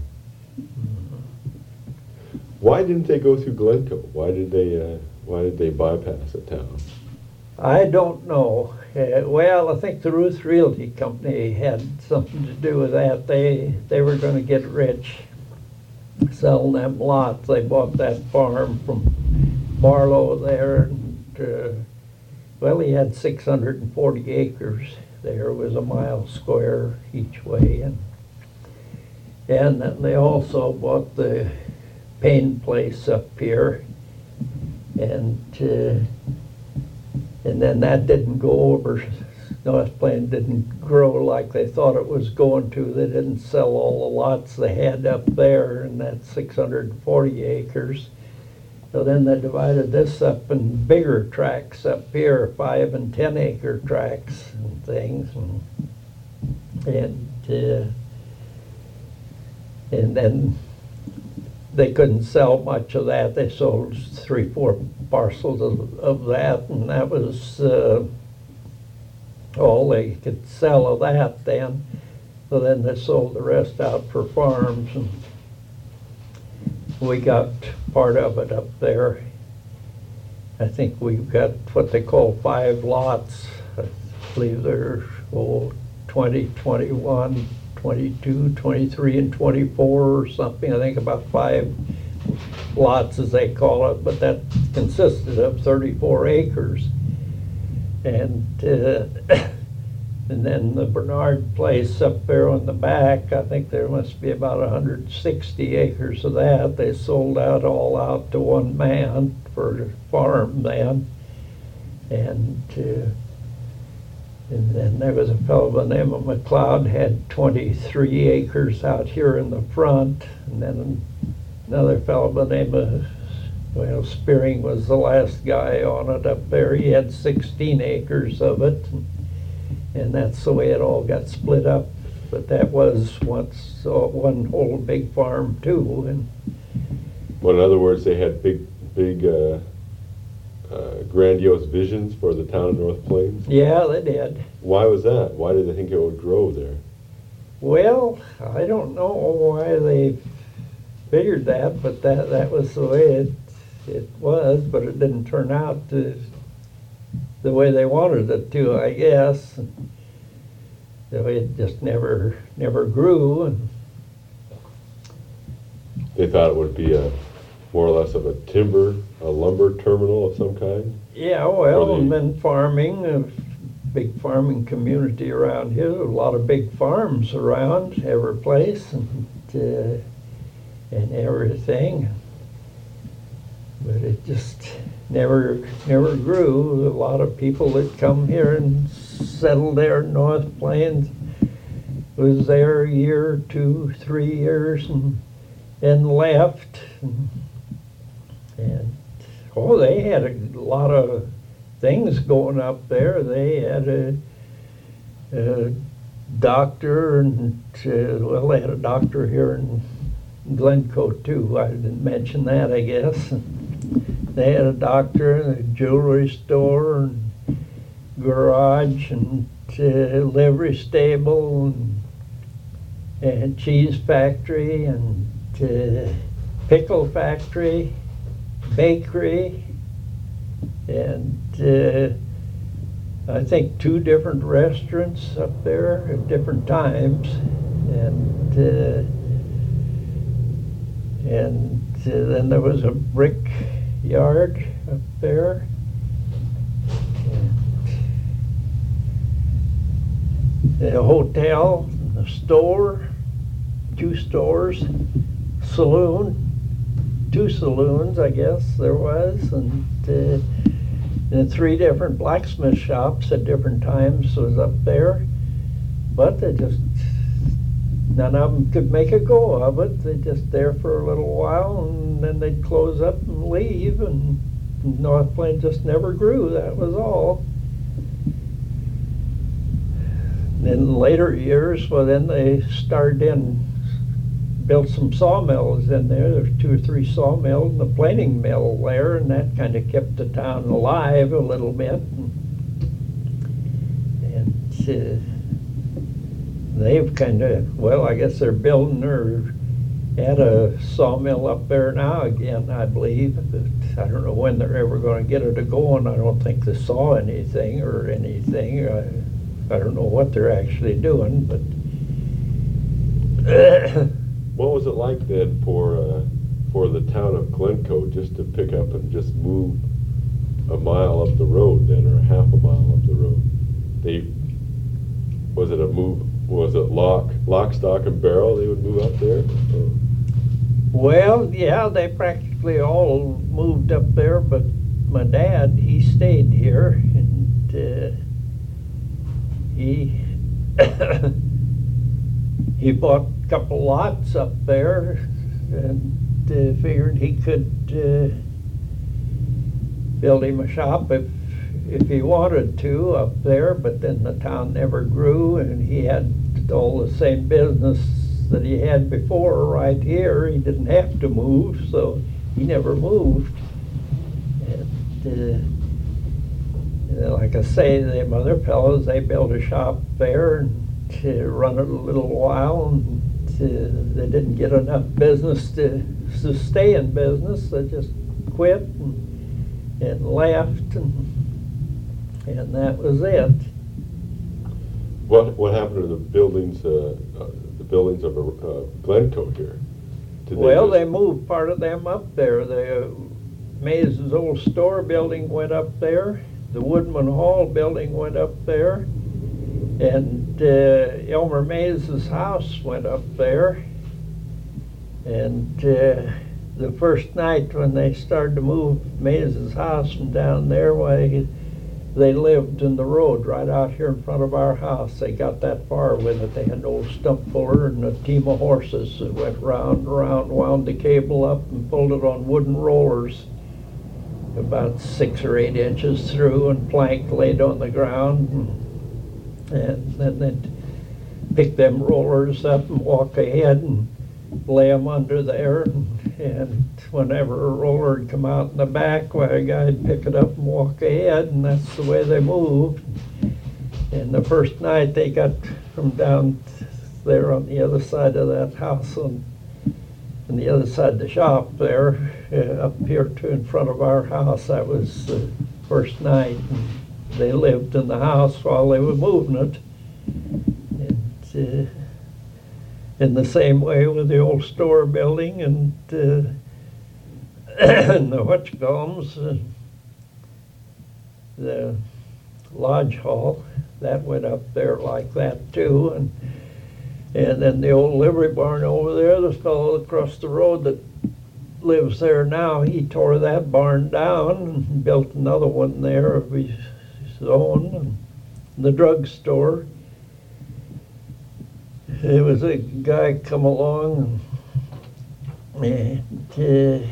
Why didn't they go through Glencoe? Why did they uh, Why did they bypass the town? I don't know. Uh, well, I think the Ruth Realty Company had something to do with that. They they were going to get rich selling them lots. They bought that farm from Barlow there. And, uh, well, he had six hundred forty acres there. It was a mile square each way. And, and then they also bought the Payne place up here. And uh, and then that didn't go over. North Plain didn't grow like they thought it was going to. They didn't sell all the lots they had up there in that six hundred forty acres. So then they divided this up in bigger tracts up here, five and ten acre tracts and things. And, and, uh, and then they couldn't sell much of that. They sold three, four parcels of, of that, and that was uh, all they could sell of that then. So then they sold the rest out for farms, and we got part of it up there. I think we've got what they call five lots. I believe there's oh, twenty, twenty-one, twenty-two, twenty-three, and twenty-four or something. I think about five lots as they call it, but that consisted of thirty-four acres. And uh, and then the Bernard place up there on the back, I think there must be about one hundred sixty acres of that. They sold out all out to one man for the farm then. And uh, and then there was a fellow by the name of McLeod had twenty-three acres out here in the front, and then another fellow by the name of, well, Spearing was the last guy on it up there. He had sixteen acres of it, and that's the way it all got split up. But that was once uh, one whole big farm too. And Well, in other words, they had big, big, uh, uh, grandiose visions for the town of North Plains. yeah, they did. Why was that? Why did they think it would grow there? Well, I don't know why they figured that, but that that was the way it it was. But it didn't turn out to the way they wanted it to, I guess. So it just never never grew. And They thought it would be a more or less of a timber, a lumber terminal of some kind. yeah, well, Or the- and then farming, a big farming community around here, a lot of big farms around every place, and uh, and everything. But it just never, never grew. A lot of people that come here and settle there in North Plains was there a year, two, three years, and and left. And, and oh, they had a lot of things going up there. They had a, a doctor, and uh, well, they had a doctor here in Glencoe too. I didn't mention that, I guess. They had a doctor and a jewelry store and garage and uh, livery stable and, and cheese factory and uh, pickle factory, bakery, and uh, I think two different restaurants up there at different times, and uh, and uh, then there was a brick yard up there. And a hotel, a store, two stores, saloon, two saloons, I guess there was, and, uh, and three different blacksmith shops at different times was up there. But they just, none of them could make a go of it. They just there for a little while, and then they'd close up and leave, and North Plains just never grew. That was all. In later years, well, then they started in, built some sawmills in there. There's two or three sawmills and a planing mill there, and that kind of kept the town alive a little bit. And, and uh, they've kind of, well, I guess they're building or at a sawmill up there now again, I believe. But I don't know when they're ever going to get it to going. I don't think they saw anything or anything. I, I don't know what they're actually doing, but what was it like then for uh, for the town of Glencoe just to pick up and just move a mile up the road then, or a half a mile up the road? They was it a move? Was it lock, lock, stock, and barrel? They would move up there. Or? Well, yeah, they practically all moved up there, but my dad, he stayed here, and. Uh, He he bought a couple lots up there and uh, figured he could uh, build him a shop if if he wanted to up there, but then the town never grew, and he had all the same business that he had before right here. He didn't have to move, so he never moved. And, uh, like I say, them other fellows, they built a shop there and to run it a little while, and to, they didn't get enough business to, to stay in business. They just quit and, and left, and and that was it. What what happened to the buildings? Uh, uh, the buildings of uh, Glencoe here? Did Well, they, they moved part of them up there. The uh, Mays' old store building went up there. The Woodman Hall building went up there, and uh, Elmer Mays' house went up there. And uh, the first night when they started to move Mays' house from down there, why, they lived in the road right out here in front of our house. They got that far with it. They had an old stump puller and a team of horses that went round and round, wound the cable up and pulled it on wooden rollers about six or eight inches through, and plank laid on the ground, and, and then they'd pick them rollers up and walk ahead and lay them under there, and, and whenever a roller would come out in the back, why, a guy'd pick it up and walk ahead, and that's the way they moved. And the first night they got from down there on the other side of that house, on, on the other side of the shop there, uh, up here to in front of our house. That was the first night. And they lived in the house while they were moving it. And, uh, in the same way with the old store building and, uh, and the whatchamacallums, uh, the lodge hall, that went up there like that too. And and then the old livery barn over there, the fellow across the road that lives there now, he tore that barn down and built another one there of his, his own, and the drugstore. There was a guy come along, and uh,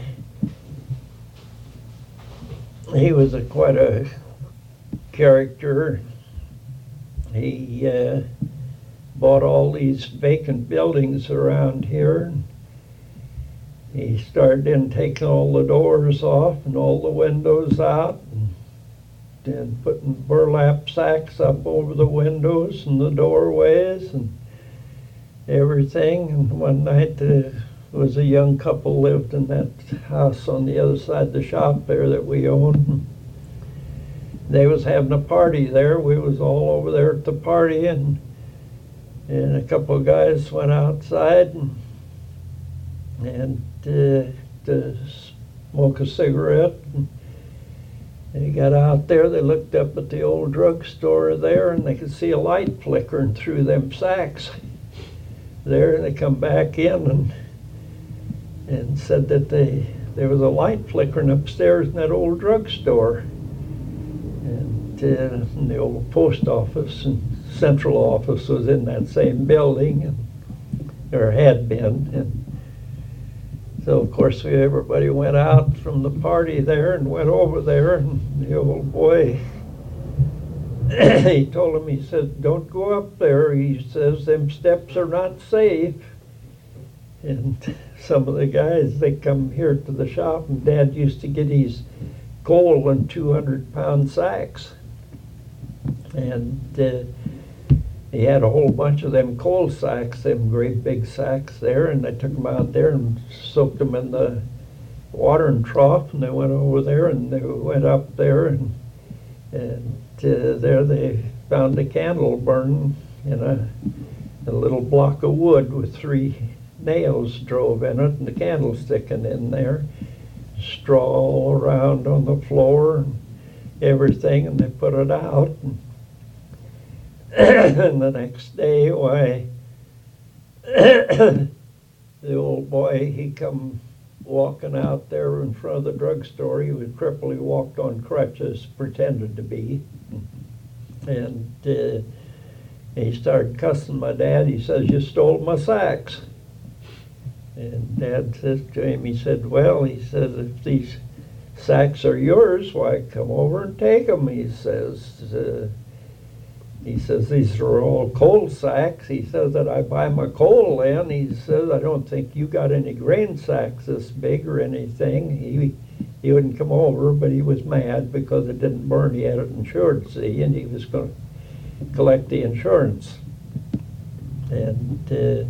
he was a, quite a character. He uh, bought all these vacant buildings around here. He started in taking all the doors off and all the windows out, and then putting burlap sacks up over the windows and the doorways and everything. And one night there was a young couple lived in that house on the other side of the shop there that we owned. They was having a party there. We was all over there at the party, and and a couple of guys went outside and, and uh, to smoke a cigarette. And they got out there, they looked up at the old drugstore there, and they could see a light flickering through them sacks there. And they come back in and and said that they there was a light flickering upstairs in that old drugstore. And, uh, and the old post office and central office was in that same building, and, or had been. And so, of course, we, everybody went out from the party there and went over there, and the old boy, he told him, he said, "Don't go up there." He says, "Them steps are not safe." And some of the guys, they come here to the shop, and Dad used to get his coal in two hundred pound sacks. And uh, he had a whole bunch of them coal sacks, them great big sacks there, and they took them out there and soaked them in the watering trough, and they went over there and they went up there, and, and uh, there they found a candle burning in a, a little block of wood with three nails drove in it, and the candle sticking in there, straw all around on the floor and everything, and they put it out. And, and the next day, why, the old boy, he come walking out there in front of the drugstore. He was crippled, he walked on crutches, pretended to be, and uh, he started cussing my dad. He says, "You stole my sacks." And Dad says to him, he said, "Well," he says, "if these sacks are yours, why, come over and take them." He says, uh, he says, "These are all coal sacks." He says that I buy my coal in. He says, "I don't think you got any grain sacks this big or anything." He he wouldn't come over, but he was mad because it didn't burn. He had it insured, see, and he was going to collect the insurance. And uh,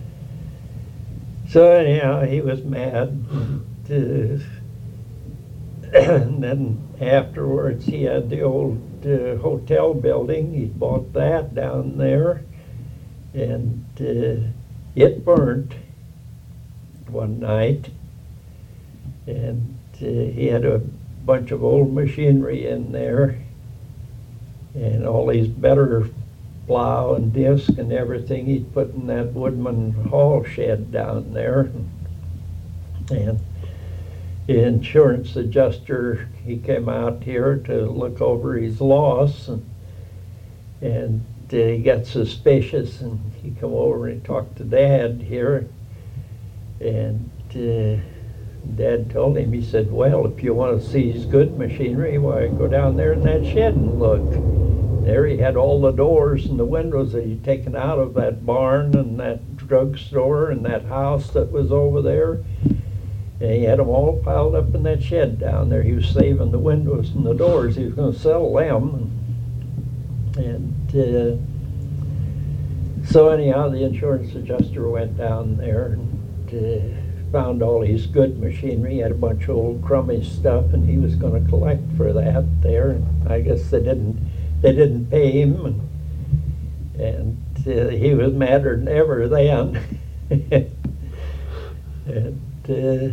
so anyhow, he was mad. Uh, and then afterwards, he had the old uh, hotel building. He bought that down there, and uh, it burnt one night. And uh, he had a bunch of old machinery in there, and all these better plow and disc and everything he'd put in that Woodman Hall shed down there. And the insurance adjuster, he came out here to look over his loss, and, and uh, he got suspicious, and he come over and he talked to Dad here, and uh, Dad told him, he said, "Well, if you want to see his good machinery, why, go down there in that shed and look." There he had all the doors and the windows that he'd taken out of that barn and that drugstore and that house that was over there. And he had them all piled up in that shed down there. He was saving the windows and the doors. He was going to sell them. And, and uh, so anyhow, the insurance adjuster went down there and uh, found all his good machinery. He had a bunch of old crummy stuff, and he was going to collect for that there. And I guess they didn't. They didn't pay him, and, and uh, he was madder than ever then. and uh,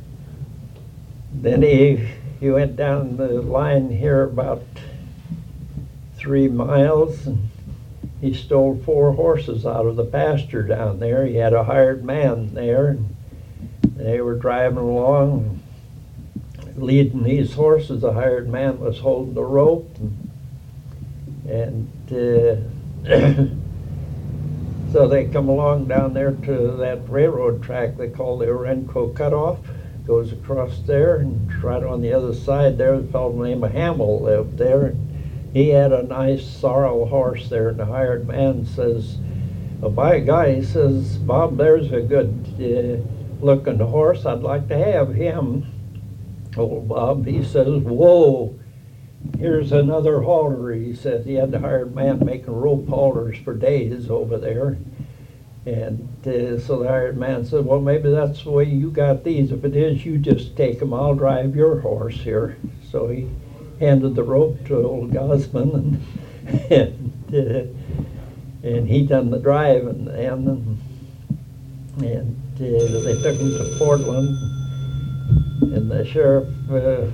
then he he went down the line here about three miles, and he stole four horses out of the pasture down there. He had a hired man there, and they were driving along, leading these horses. The hired man was holding the rope, and, and uh, so they come along down there to that railroad track they call the Orenco Cutoff. Goes across there, and right on the other side there, a fellow named Hamill lived there. And he had a nice sorrel horse there, and the hired man says, well, by God, he says, Bob, there's a good uh, looking horse. I'd like to have him. Old Bob, he says, whoa, here's another halter. He says he had the hired man making rope halters for days over there. And uh, so the hired man said, well, maybe that's the way you got these. If it is, you just take them. I'll drive your horse here. So he handed the rope to old Gosman, and and, uh, and he done the driving. And, and, and uh, they took him to Portland, and the sheriff uh,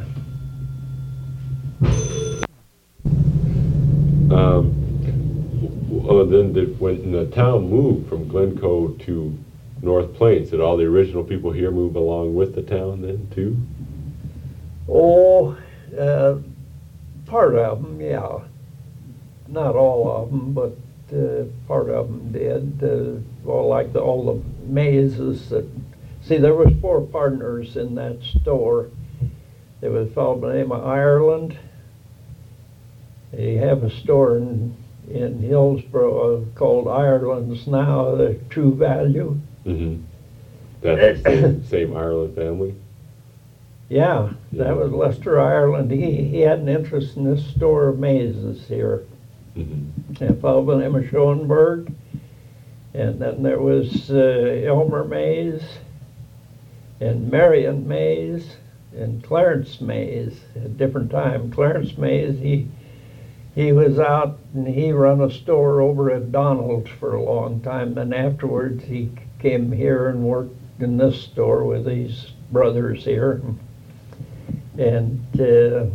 Um, uh, then did, when the town moved from Glencoe to North Plains, did all the original people here move along with the town then too? Oh, uh, part of them, yeah. Not all of them, but uh, part of them did. Uh, well, like the, all the mazes that, see, there was four partners in that store. There was a fellow by the name of Ireland. They have a store in, in Hillsborough called Ireland's Now, the True Value. Mm-hmm. That's the same, same Ireland family? Yeah, Yeah. that was Lester Ireland. He, he had an interest in this store of mazes here. Mm-hmm. And a fellow by the name of Schoenberg. And then there was uh, Elmer Mays and Marion Mays and Clarence Mays at different times. Clarence Mays, he he was out and he run a store over at Donald's for a long time. Then afterwards he came here and worked in this store with these brothers here. And uh,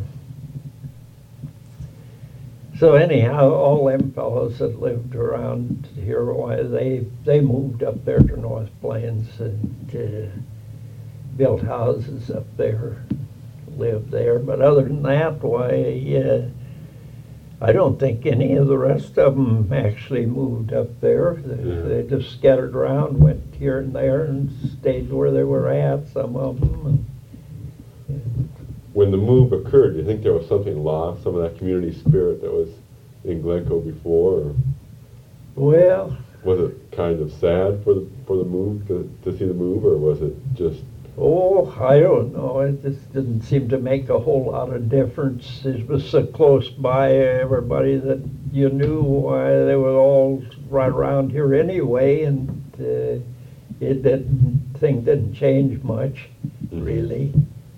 so anyhow, all them fellows that lived around here, why they they moved up there to North Plains and uh, built houses up there, lived there. But other than that, why uh, I don't think any of the rest of them actually moved up there. They, Yeah. they just scattered around, went here and there, and stayed where they were at. Some of them. And, and When the move occurred, do you think there was something lost, some of that community spirit that was in Glencoe before? Or well. was it kind of sad for the for the move, to, to see the move, or was it just... Oh, I don't know. It just didn't seem to make a whole lot of difference. It was so close by everybody that you knew why they were all right around here anyway, and uh, it didn't thing didn't change much, Mhm. really.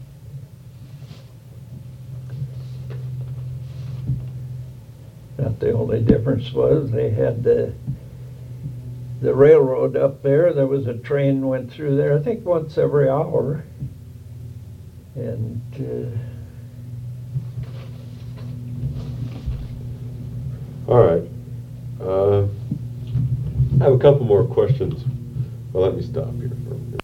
Not the only difference was they had the the railroad up there. There was a train went through there, I think once every hour. And uh, All right. Uh, I have a couple more questions. Well, let me stop here for a minute.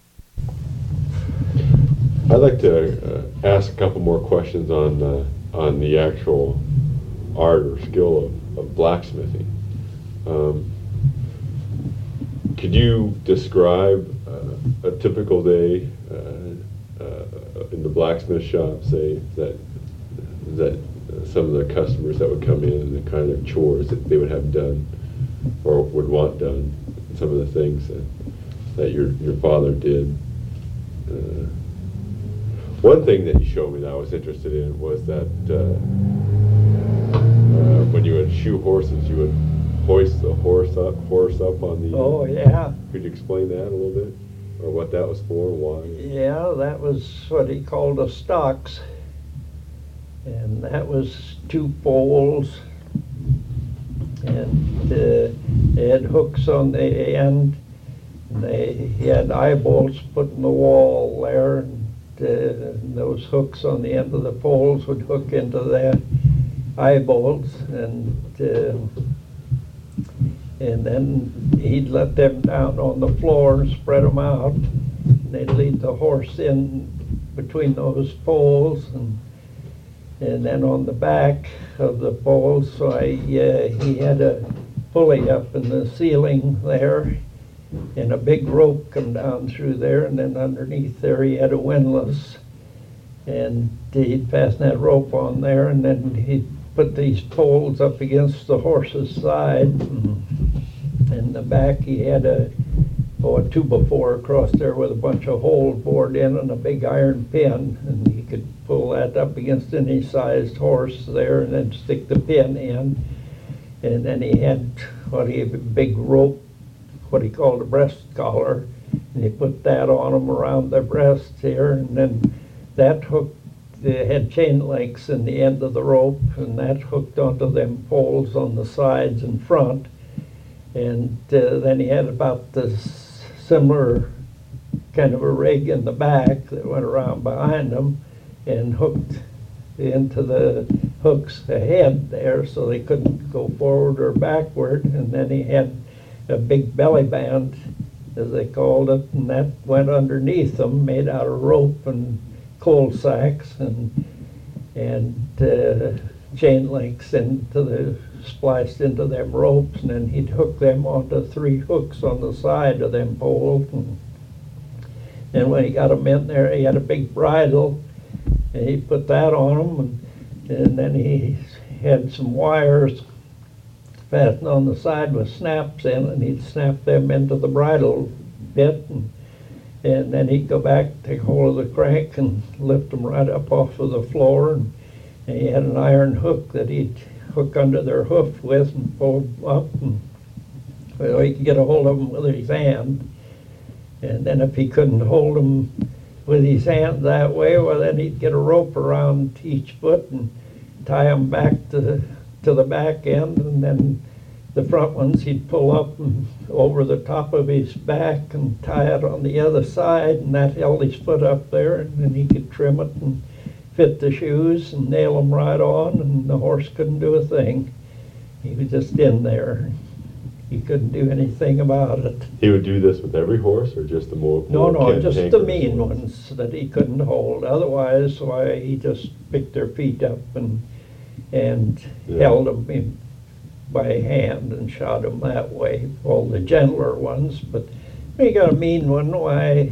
I'd like to uh, ask a couple more questions on uh, on the actual art or skill of, of blacksmithing. Um, could you describe uh, a typical day uh, uh, in the blacksmith shop, say, that that uh, some of the customers that would come in and the kind of chores that they would have done or would want done, some of the things that, that your your father did? Uh, one thing that you showed me that I was interested in was that uh, uh, when you would shoe horses, you would hoist the horse up, horse up on the... oh yeah, Could you explain that a little bit? Or what that was for, why? yeah, that was what he called a stocks. And that was two poles, and uh, they had hooks on the end. And they he had eyebolts put in the wall there, and uh, those hooks on the end of the poles would hook into the eyebolts, and uh, and then he'd let them down on the floor and spread them out, they'd lead the horse in between those poles, and and then on the back of the poles, so I, uh, he had a pulley up in the ceiling there, and a big rope come down through there, and then underneath there he had a windlass, and he'd fasten that rope on there, and then he'd put these poles up against the horse's side, and in the back he had a oh, a two by four across there with a bunch of holes bored in and a big iron pin, and he could pull that up against any sized horse there and then stick the pin in. And then he had what he a big rope, what he called a breast collar, and he put that on them around their breasts here, and then that hook, they had chain links in the end of the rope, and that hooked onto them poles on the sides and front. And uh, then he had about this similar kind of a rig in the back that went around behind them and hooked into the hooks ahead there so they couldn't go forward or backward. And then he had a big belly band, as they called it, and that went underneath them, made out of rope and coal sacks and and uh, chain links into the spliced into them ropes, and then he'd hook them onto three hooks on the side of them poles. And, and when he got them in there, he had a big bridle, and he put that on them, and, and then he had some wires fastened on the side with snaps in, and he'd snap them into the bridle bit, and, and then he'd go back, take hold of the crank, and lift them right up off of the floor. And, and he had an iron hook that he'd hook under their hoof with and pull them up, and well, he could get a hold of them with his hand. And then if he couldn't hold them with his hand that way, well, then he'd get a rope around each foot and tie them back to to the back end, and then the front ones he'd pull up and over the top of his back and tie it on the other side, and that held his foot up there, and then he could trim it and fit the shoes and nail them right on, and the horse couldn't do a thing. He was just in there. He couldn't do anything about it. He would do this with every horse, or just the more? No, more no, Ken just the Hankers mean horses? ones that he couldn't hold. Otherwise, why, he just picked their feet up and and Yeah. held them in, by hand and shot them that way. All the gentler ones, but when he got a mean one, why,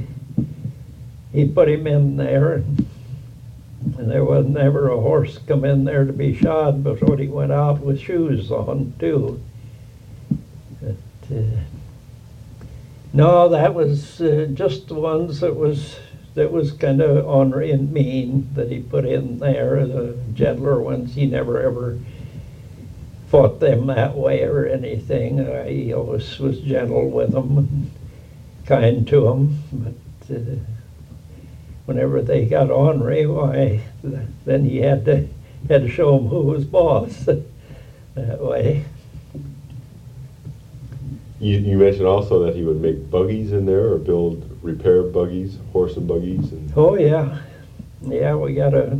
he put him in there, and, and there was never a horse come in there to be shod before he went out with shoes on too. But, uh, no, that was uh, just the ones that was that was kind of ornery and mean that he put in there. The gentler ones, he never ever fought them that way or anything. Uh, he always was gentle with them and kind to them. But uh, whenever they got ornery, why, then he had to had to show them who was boss that way. You, you mentioned also that he would make buggies in there, or build, repair buggies, horse and buggies. And Oh, yeah. Yeah, we got a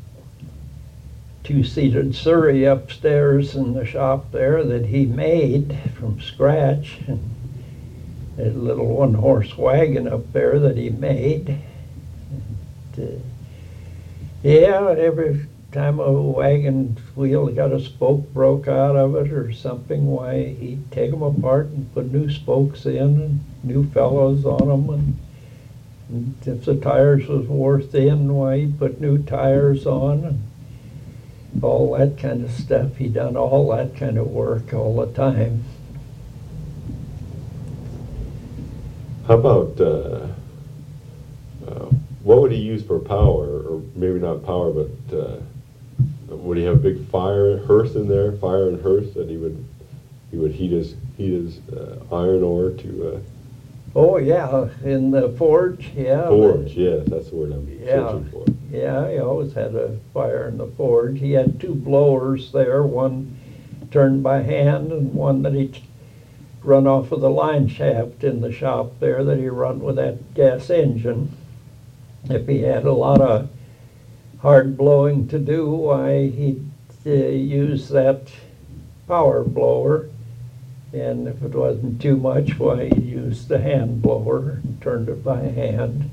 two-seated Surrey upstairs in the shop there that he made from scratch. And a little one-horse wagon up there that he made. And, uh, yeah, every time a wagon wheel got a spoke broke out of it or something, why, he'd take them apart and put new spokes in and new fellows on them. And, and if the tires was wore thin, why, he'd put new tires on and all that kind of stuff. He done all that kind of work all the time. how about, uh, uh, what would he use for power, or maybe not power, but uh, would he have a big fire hearth in there, fire and hearth that he would he would heat his heat his uh, iron ore to uh, Oh, yeah, in the forge, yeah. forge? Yes, that's the word I'm Yeah. searching for. Yeah, he always had a fire in the forge. He had two blowers there, one turned by hand and one that he run off of the line shaft in the shop there that he run with that gas engine. If he had a lot of hard blowing to do, why, he'd uh, use that power blower. And if it wasn't too much, why, he used the hand blower and turned it by hand.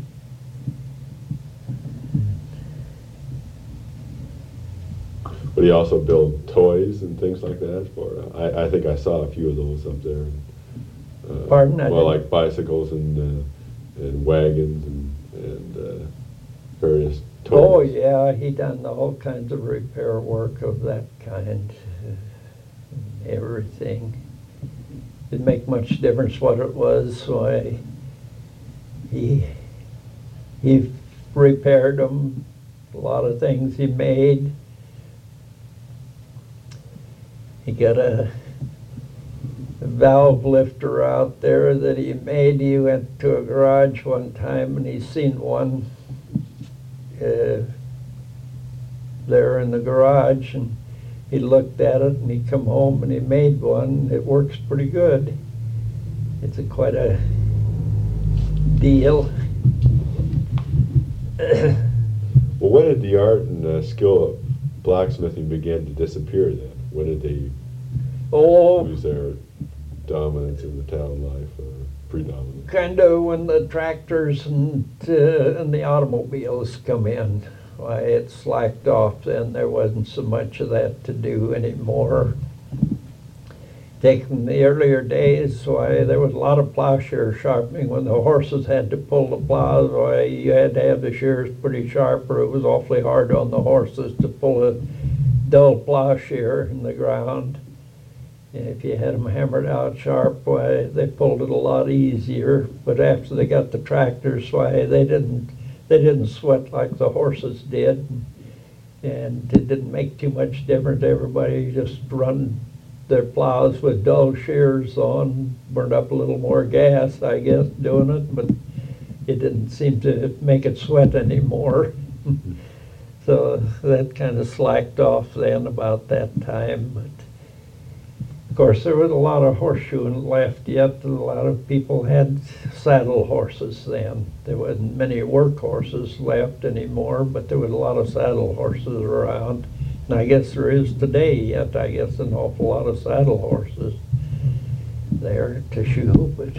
Would he also build toys and things like that? For I, I think I saw a few of those up there. Uh, Pardon? I Well, didn't- like bicycles and uh, and wagons and and uh, various toys. Oh, yeah, he done all kinds of repair work of that kind, uh, everything. Didn't make much difference what it was, why, he, he repaired them, a lot of things he made. He got a a valve lifter out there that he made. He went to a garage one time and he seen one uh, there in the garage, and he looked at it and he come home and he made one. It works pretty good. It's a quite a deal. Well, when did the art and uh, skill of blacksmithing begin to disappear then? When did they Oh, lose their dominance in the town life or predominance? kind of when the tractors and, uh, and the automobiles come in. Why, it slacked off then. There wasn't so much of that to do anymore. Taking the earlier days, why, there was a lot of plowshare sharpening when the horses had to pull the plows. Why, you had to have the shears pretty sharp, or it was awfully hard on the horses to pull a dull plowshare in the ground. If you had them hammered out sharp, why, they pulled it a lot easier. But after they got the tractors, why, they didn't they didn't sweat like the horses did, and it didn't make too much difference. Everybody just run their plows with dull shears on, burned up a little more gas, I guess, doing it, but it didn't seem to make it sweat anymore. So that kind of slacked off then about that time. But of course, there was a lot of horseshoeing left yet. A lot of people had saddle horses then. There wasn't many work horses left anymore, but there was a lot of saddle horses around. And I guess there is today yet, I guess, an awful lot of saddle horses there to shoe, but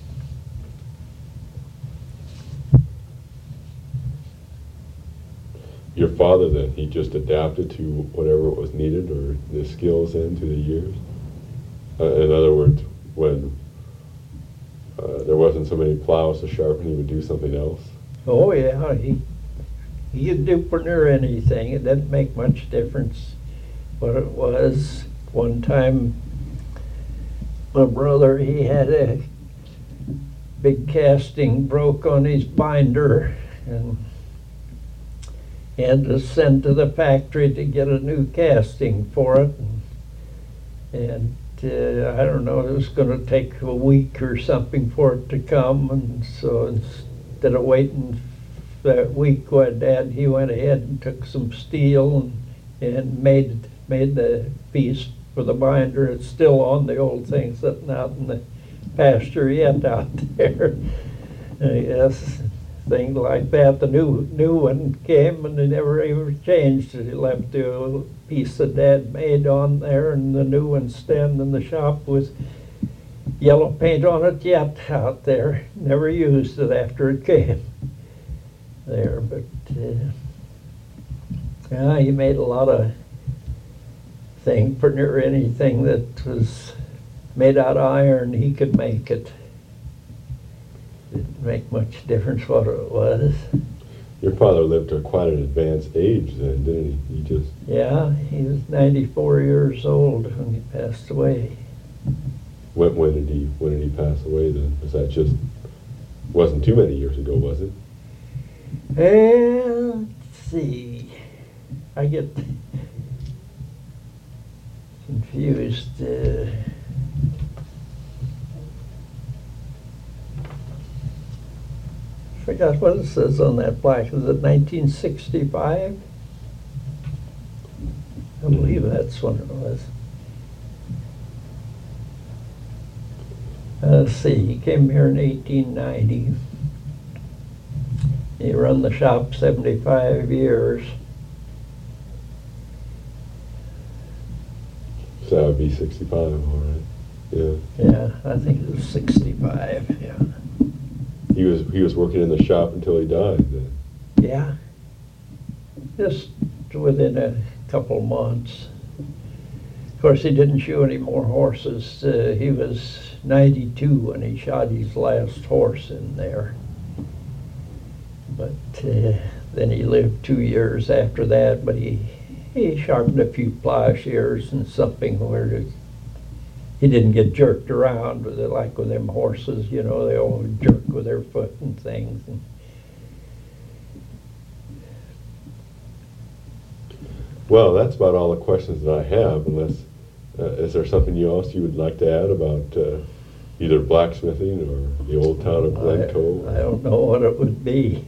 Your father then, he just adapted to whatever was needed or the skills then through the years? Uh, in other words, when uh, there wasn't so many plows to sharpen, he would do something else? oh yeah, he, he could do pretty near anything. It didn't make much difference what it was. One time, my brother, he had a big casting broke on his binder, and he had to send to the factory to get a new casting for it. And uh, I don't know, it was going to take a week or something for it to come, and so instead of waiting that week, what Dad, he went ahead and took some steel and, and made made the piece for the binder. It's still on the old thing sitting out in the pasture yet out there. Yes, things like that. The new new one came and they never even changed it. He left the old piece that Dad made on there, and the new one standing in the shop with yellow paint on it yet out there. Never used it after it came there, but uh, yeah, he made a lot of things. Pretty near anything that was made out of iron, he could make it. Didn't make much difference what it was. Your father lived to quite an advanced age then, didn't he? He just, Yeah, he was ninety-four years old when he passed away. when, when did he, when did he pass away then? Was that just, wasn't too many years ago, was it? Well, let's see. I get confused. Uh, forgot what it says on that plaque. Is it nineteen sixty-five? I believe that's when it was. Uh, let's see, he came here in eighteen ninety. He run the shop seventy-five years. So that would be sixty-five, all right. Yeah. Yeah, I think it was sixty-five, yeah. He was he was working in the shop until he died. then. Yeah. Just within a couple months. Of course, he didn't shoe any more horses. Uh, he was ninety-two when he shot his last horse in there. But uh, then he lived two years after that, but he, he sharpened a few plowshares and something where to, he didn't get jerked around with it, like with them horses, you know, they always jerk with their foot and things. And Well, that's about all the questions that I have. Unless uh, is there something you else you would like to add about uh, either blacksmithing or the old town of I, Glencoe? I don't know what it would be.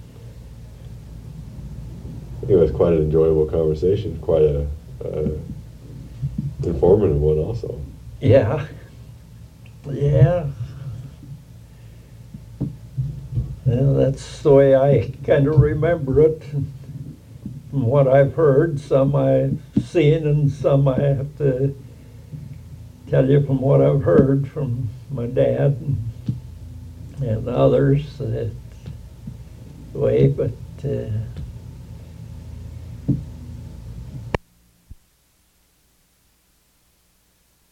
I think it was quite an enjoyable conversation, quite a uh, informative one also. Yeah. Yeah. Well, that's the way I kind of remember it. From what I've heard, some I've seen and some I have to tell you from what I've heard from my dad and, and others. That way, but uh,